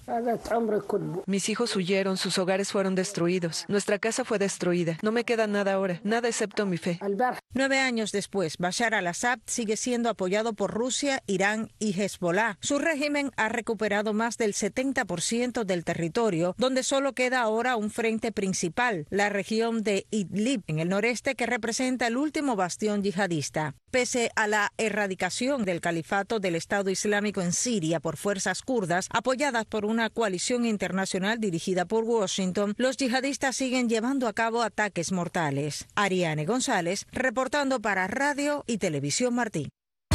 [SPEAKER 28] Mis hijos huyeron, sus hogares fueron destruidos. Nuestra casa fue destruida. No me queda nada ahora, nada excepto mi fe.
[SPEAKER 1] Nueve años después, Bashar al-Assad sigue siendo apoyado por Rusia, Irán y Hezbollah. Su régimen ha recuperado más del setenta por ciento del territorio, donde solo queda ahora un frente principal, la región de Idlib, en el noreste, que representa el último bastión yihadista. Pese a la erradicación del califato del Estado Islámico en Siria por fuerzas kurdas, apoyadas por una coalición internacional dirigida por Washington, los yihadistas siguen llevando a cabo ataques mortales. Ariane González, reportando para Radio y Televisión Martí.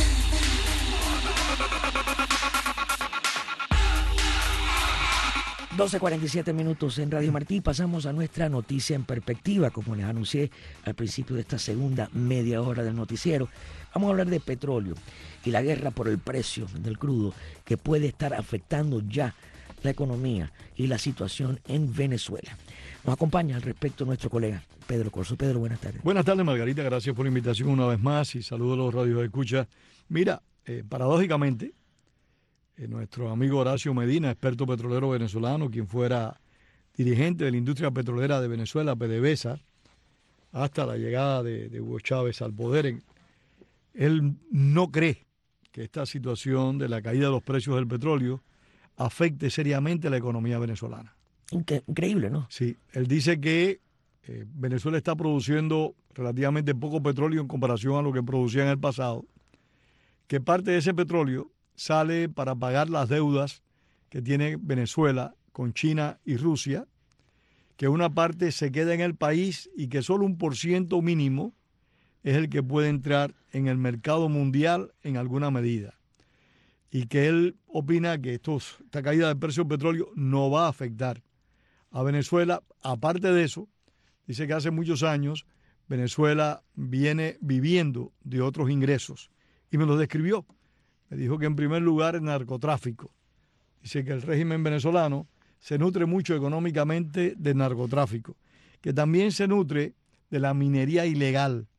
[SPEAKER 3] doce cuarenta y siete minutos en Radio Martí. Pasamos a nuestra noticia en perspectiva, como les anuncié al principio de esta segunda media hora del noticiero. Vamos a hablar de petróleo y la guerra por el precio del crudo que puede estar afectando ya la economía y la situación en Venezuela. Nos acompaña al respecto nuestro colega Pedro Corso. Pedro, buenas tardes.
[SPEAKER 5] Buenas tardes, Margarita. Gracias por la invitación una vez más y saludos a los radios de escucha. Mira, eh, paradójicamente, eh, nuestro amigo Horacio Medina, experto petrolero venezolano, quien fuera dirigente de la industria petrolera de Venezuela, PDVSA, hasta la llegada de, de Hugo Chávez al poder, en, él no cree que esta situación de la caída de los precios del petróleo afecte seriamente a la economía venezolana.
[SPEAKER 3] Increíble, ¿no?
[SPEAKER 5] Sí, él dice que eh, Venezuela está produciendo relativamente poco petróleo en comparación a lo que producía en el pasado, que parte de ese petróleo sale para pagar las deudas que tiene Venezuela con China y Rusia, que una parte se queda en el país y que solo un por ciento mínimo es el que puede entrar en el mercado mundial en alguna medida. Y que él opina que estos, esta caída del precio del petróleo no va a afectar a Venezuela. Aparte de eso, dice que hace muchos años Venezuela viene viviendo de otros ingresos. Y me lo describió. Me dijo que en primer lugar el narcotráfico dice que el régimen venezolano se nutre mucho económicamente del narcotráfico, que también se nutre de la minería ilegal.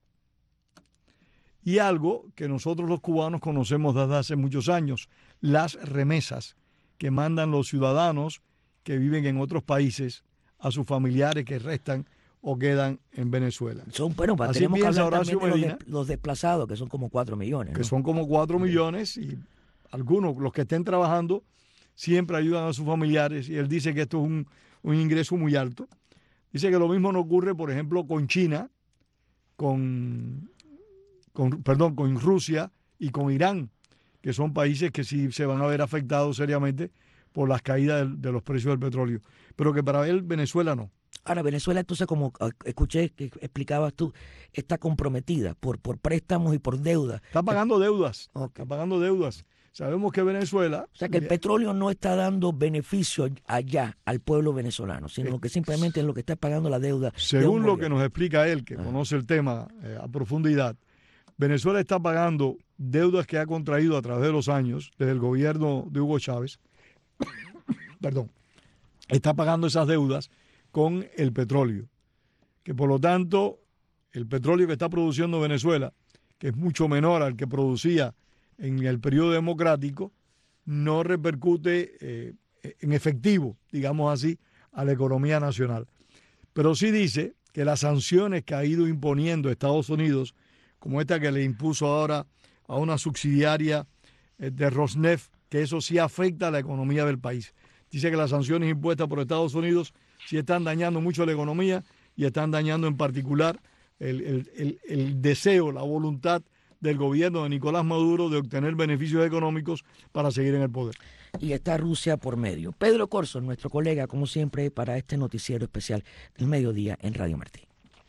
[SPEAKER 5] Y algo que nosotros los cubanos conocemos desde hace muchos años, las remesas que mandan los ciudadanos que viven en otros países a sus familiares que restan o quedan en Venezuela.
[SPEAKER 3] Son, bueno,
[SPEAKER 5] Así
[SPEAKER 3] tenemos que
[SPEAKER 5] piensa
[SPEAKER 3] hablar
[SPEAKER 5] Horacio
[SPEAKER 3] también de
[SPEAKER 5] Medina,
[SPEAKER 3] los, de- los desplazados, que son como cuatro millones.
[SPEAKER 5] que
[SPEAKER 3] ¿no?
[SPEAKER 5] son como cuatro millones, y algunos, los que estén trabajando, siempre ayudan a sus familiares, y él dice que esto es un, un ingreso muy alto. Dice que lo mismo no ocurre, por ejemplo, con China, con, con, perdón, con Rusia y con Irán, que son países que sí se van a ver afectados seriamente por las caídas del- de los precios del petróleo. Pero que para él Venezuela no.
[SPEAKER 3] Ahora, Venezuela, entonces, como eh, escuché que explicabas tú, está comprometida por, por préstamos y por deuda.
[SPEAKER 5] Está pagando deudas, está pagando deudas. Sabemos que Venezuela...
[SPEAKER 3] O sea, que el petróleo no está dando beneficio allá al pueblo venezolano, sino que simplemente es lo que está pagando la deuda. de
[SPEAKER 5] Según
[SPEAKER 3] un
[SPEAKER 5] lo que
[SPEAKER 3] gobierno.
[SPEAKER 5] nos explica él, que conoce el tema eh, a profundidad, Venezuela está pagando deudas que ha contraído a través de los años, desde el gobierno de Hugo Chávez, perdón, está pagando esas deudas con el petróleo, que por lo tanto el petróleo que está produciendo Venezuela, que es mucho menor al que producía en el periodo democrático, no repercute eh, en efectivo, digamos así, a la economía nacional. Pero sí dice que las sanciones que ha ido imponiendo Estados Unidos, como esta que le impuso ahora a una subsidiaria eh, de Rosneft, que eso sí afecta a la economía del país. Dice que las sanciones impuestas por Estados Unidos sí están dañando mucho la economía y están dañando en particular el, el, el, el deseo, la voluntad del gobierno de Nicolás Maduro de obtener beneficios económicos para seguir en el poder.
[SPEAKER 3] Y está Rusia por medio. Pedro Corso, nuestro colega, como siempre, para este noticiero especial del mediodía en Radio Martí.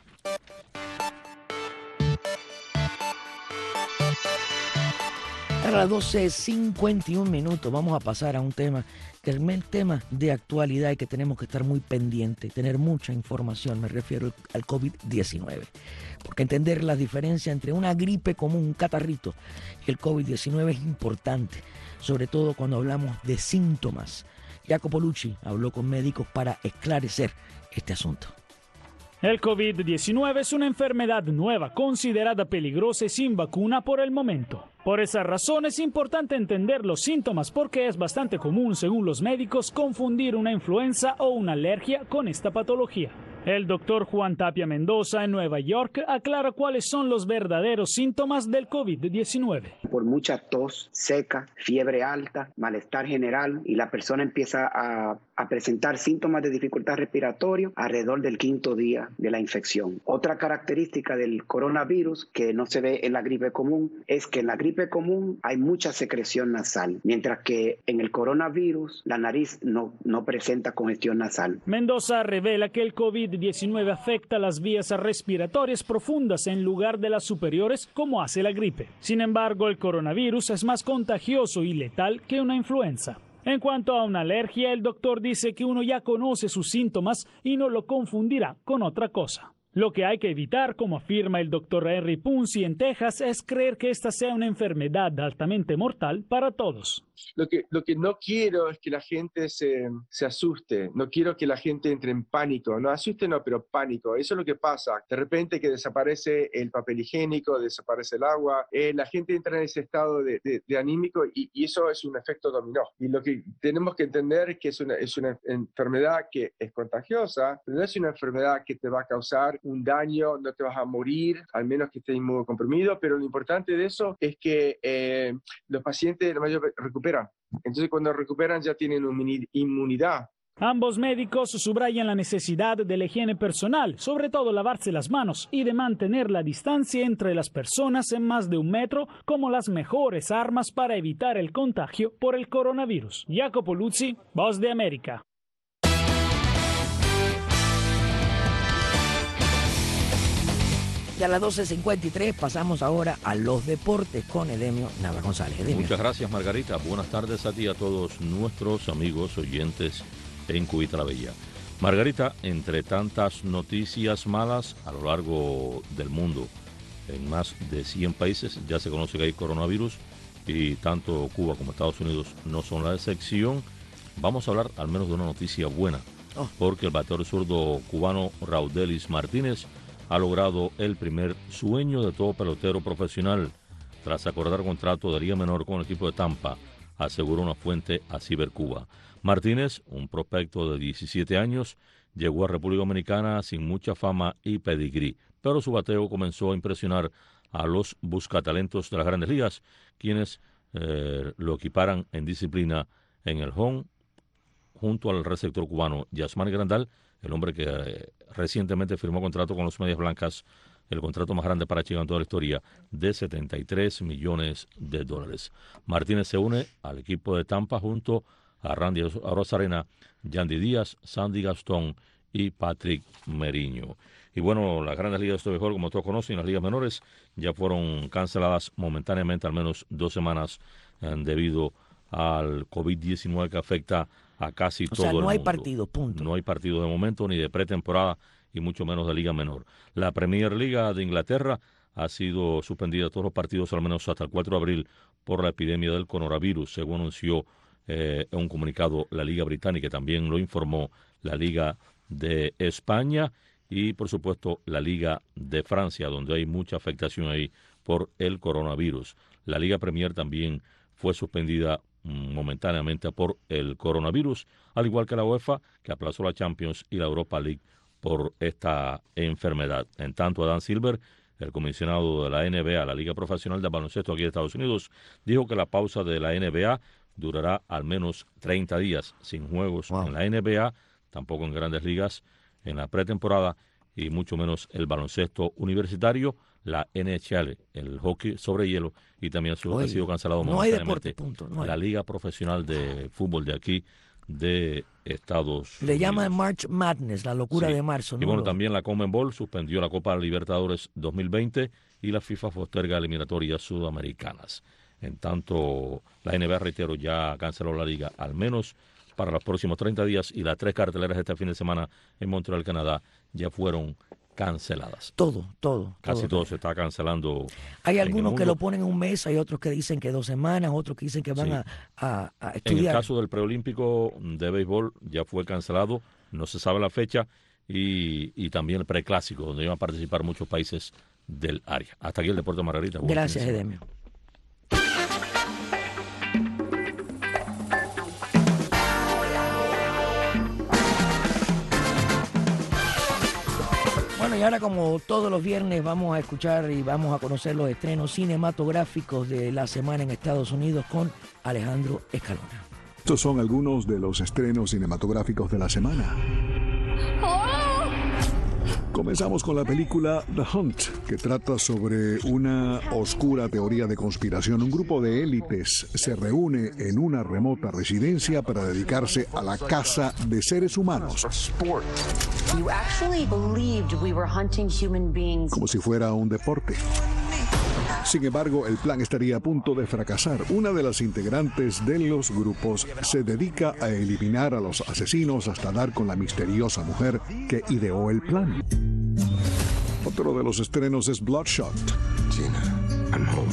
[SPEAKER 3] A las doce cincuenta y un minutos vamos a pasar a un tema que es el tema de actualidad y que tenemos que estar muy pendientes, tener mucha información, me refiero al COVID diecinueve. Porque entender la diferencia entre una gripe común, un catarrito, y el COVID diecinueve es importante, sobre todo cuando hablamos de síntomas. Jacopo Lucci habló con médicos para esclarecer este asunto.
[SPEAKER 4] El COVID diecinueve es una enfermedad nueva, considerada peligrosa y sin vacuna por el momento. Por esa razón es importante entender los síntomas porque es bastante común, según los médicos, confundir una influenza o una alergia con esta patología. El doctor Juan Tapia Mendoza en Nueva York aclara cuáles son los verdaderos síntomas del COVID diecinueve.
[SPEAKER 7] Por mucha tos seca, fiebre alta, malestar general y la persona empieza a, a presentar síntomas de dificultad respiratoria alrededor del quinto día de la infección. Otra característica del coronavirus que no se ve en la gripe común es que en la gripe común hay mucha secreción nasal, mientras que en el coronavirus la nariz no, no presenta congestión nasal.
[SPEAKER 4] Mendoza revela que el COVID diecinueve afecta las vías respiratorias profundas en lugar de las superiores como hace la gripe. Sin embargo, el coronavirus es más contagioso y letal que una influenza. En cuanto a una alergia, el doctor dice que uno ya conoce sus síntomas y no lo confundirá con otra cosa. Lo que hay que evitar, como afirma el doctor Henry Punzi en Texas, es creer que esta sea una enfermedad altamente mortal para todos.
[SPEAKER 9] Lo que, lo que no quiero es que la gente se, se asuste, no quiero que la gente entre en pánico, no asuste no, pero pánico, eso es lo que pasa, de repente que desaparece el papel higiénico, desaparece el agua, eh, la gente entra en ese estado de, de, de anímico y, y eso es un efecto dominó. Y lo que tenemos que entender es que es una, es una enfermedad que es contagiosa, pero no es una enfermedad que te va a causar un daño, no te vas a morir, al menos que estés inmunocomprimido, pero lo importante de eso es que eh, los pacientes la mayor recuperan. Entonces, cuando recuperan ya tienen inmunidad.
[SPEAKER 4] Ambos médicos subrayan la necesidad de la higiene personal, sobre todo lavarse las manos y de mantener la distancia entre las personas en más de un metro como las mejores armas para evitar el contagio por el coronavirus. Jacopo Luzzi, Voz de América.
[SPEAKER 3] Y a las doce cincuenta y tres pasamos ahora a los deportes con Edemio Nava González. Edemio.
[SPEAKER 10] Muchas gracias, Margarita. Buenas tardes a ti y a todos nuestros amigos oyentes en Cubita la Bella. Margarita, entre tantas noticias malas a lo largo del mundo, en más de cien países ya se conoce que hay coronavirus y tanto Cuba como Estados Unidos no son la excepción. vamos a hablar al menos de una noticia buena, oh. porque el bateador zurdo cubano Raudelis Martínez ha logrado el primer sueño de todo pelotero profesional tras acordar contrato de liga menor con el equipo de Tampa, aseguró una fuente a Cibercuba. Martínez, un prospecto de diecisiete años, llegó a República Dominicana sin mucha fama y pedigrí, pero su bateo comenzó a impresionar a los buscatalentos de las Grandes Ligas, quienes eh, lo equiparan en disciplina en el home junto al receptor cubano Yasmani Grandal, el hombre que eh, recientemente firmó contrato con los Medias Blancas, el contrato más grande para Chicago en toda la historia, de setenta y tres millones de dólares. Martínez se une al equipo de Tampa junto a Randy Arozarena, Yandy Díaz, Sandy Gastón y Patrick Meriño. Y bueno, las Grandes Ligas de béisbol, como todos conocen, las ligas menores ya fueron canceladas momentáneamente, al menos dos semanas, eh, debido al COVID diecinueve que afecta a casi
[SPEAKER 3] o
[SPEAKER 10] todo
[SPEAKER 3] sea,
[SPEAKER 10] el mundo.
[SPEAKER 3] no hay partido, punto.
[SPEAKER 10] No hay partido de momento, ni de pretemporada, y mucho menos de liga menor. La Premier Liga de Inglaterra ha sido suspendida todos los partidos, al menos hasta el cuatro de abril, por la epidemia del coronavirus, según anunció eh, en un comunicado la Liga Británica, también lo informó la Liga de España y, por supuesto, la Liga de Francia, donde hay mucha afectación ahí por el coronavirus. La Liga Premier también fue suspendida momentáneamente por el coronavirus, al igual que la UEFA, que aplazó la Champions y la Europa League por esta enfermedad. En tanto, Adam Silver, el comisionado de la N B A, la Liga Profesional de Baloncesto aquí de Estados Unidos, dijo que la pausa de la N B A durará al menos treinta días sin juegos wow. en la N B A, tampoco en Grandes Ligas, en la pretemporada y mucho menos el baloncesto universitario, la N H L, el hockey sobre hielo, y también Oye, ha sido cancelado
[SPEAKER 3] no momentáneamente hay deporte, punto, no hay.
[SPEAKER 10] la Liga Profesional de Fútbol de aquí de Estados
[SPEAKER 3] Le
[SPEAKER 10] Unidos.
[SPEAKER 3] llaman March Madness, la locura
[SPEAKER 10] sí.
[SPEAKER 3] de marzo.
[SPEAKER 10] Y
[SPEAKER 3] ¿no?
[SPEAKER 10] bueno, también la Conmebol suspendió la Copa Libertadores dos mil veinte y la FIFA posterga eliminatorias sudamericanas. En tanto, la N B A, reitero, ya canceló la liga, al menos para los próximos treinta días, y las tres carteleras de este fin de semana en Montreal, Canadá, ya fueron canceladas.
[SPEAKER 3] Todo, todo.
[SPEAKER 10] Casi
[SPEAKER 3] todo,
[SPEAKER 10] todo se está cancelando.
[SPEAKER 3] Hay algunos que lo ponen un mes, hay otros que dicen que dos semanas, otros que dicen que van sí. a, a, a estudiar.
[SPEAKER 10] En el caso del preolímpico de béisbol ya fue cancelado, no se sabe la fecha, y, y también el preclásico, donde iban a participar muchos países del área. Hasta aquí el Deporte Margarita.
[SPEAKER 3] Gracias, Edemio. Bueno, y ahora, como todos los viernes, vamos a escuchar y vamos a conocer los estrenos cinematográficos de la semana en Estados Unidos con Alejandro Escalona.
[SPEAKER 8] Estos son algunos de los estrenos cinematográficos de la semana. Comenzamos con la película The Hunt, que trata sobre una oscura teoría de conspiración. Un grupo de élites se reúne en una remota residencia para dedicarse a la caza de seres humanos. Como si fuera un deporte. Sin embargo, el plan estaría a punto de fracasar. Una de las integrantes de los grupos se dedica a eliminar a los asesinos hasta dar con la misteriosa mujer que ideó el plan. Otro de los estrenos es Bloodshot. Gina, I'm home.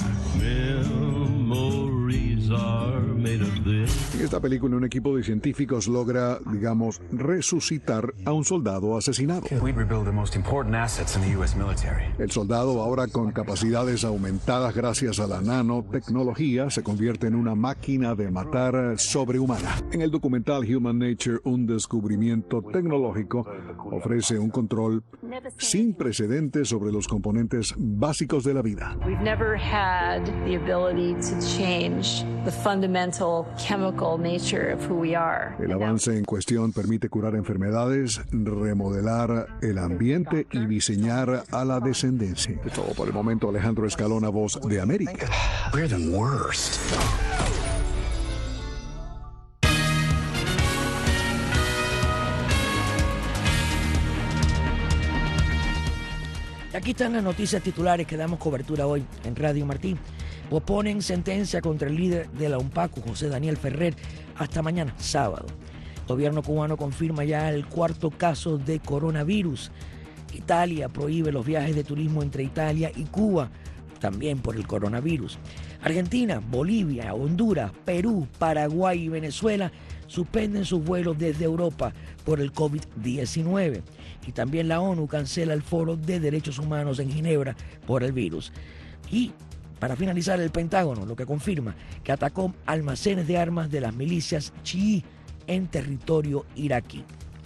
[SPEAKER 8] En esta película, un equipo de científicos logra, digamos, resucitar a un soldado asesinado. El soldado, ahora con capacidades aumentadas gracias a la nanotecnología, se convierte en una máquina de matar sobrehumana. En el documental Human Nature, un descubrimiento tecnológico ofrece un control sin precedentes sobre los componentes básicos de la vida.
[SPEAKER 12] We've never had the ability to change the fundamental chemical nature of who we are.
[SPEAKER 8] El avance en cuestión permite curar enfermedades, remodelar el ambiente y diseñar a la descendencia. De todo por el momento, Alejandro Escalona, Voz de América.
[SPEAKER 16] We're the worst.
[SPEAKER 3] Aquí están las noticias titulares que damos cobertura hoy en Radio Martín. Oponen sentencia contra el líder de la UNPACU, José Daniel Ferrer, hasta mañana, sábado. El gobierno cubano confirma ya el cuarto caso de coronavirus. Italia prohíbe los viajes de turismo entre Italia y Cuba, también por el coronavirus. Argentina, Bolivia, Honduras, Perú, Paraguay y Venezuela suspenden sus vuelos desde Europa por el COVID diecinueve. Y también la ONU cancela el foro de derechos humanos en Ginebra por el virus. Y para finalizar, el Pentágono lo que confirma que atacó almacenes de armas de las milicias chií en territorio iraquí.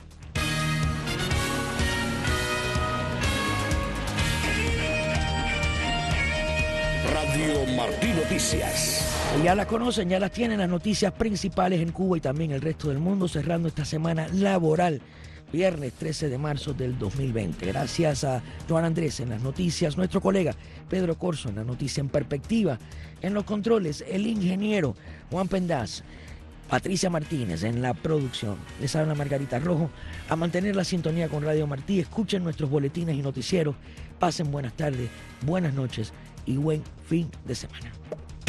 [SPEAKER 16] Radio Martí Noticias.
[SPEAKER 3] Ya las conocen, ya las tienen, las noticias principales en Cuba y también el resto del mundo, cerrando esta semana laboral, viernes trece de marzo del dos mil veinte. Gracias a Joan Andrés en las noticias, nuestro colega Pedro Corso en la noticia en perspectiva, en los controles el ingeniero Juan Pendaz, Patricia Martínez en la producción. Les habla Margarita Rojo. A mantener la sintonía con Radio Martí, escuchen nuestros boletines y noticieros, pasen buenas tardes, buenas noches y buen fin de semana.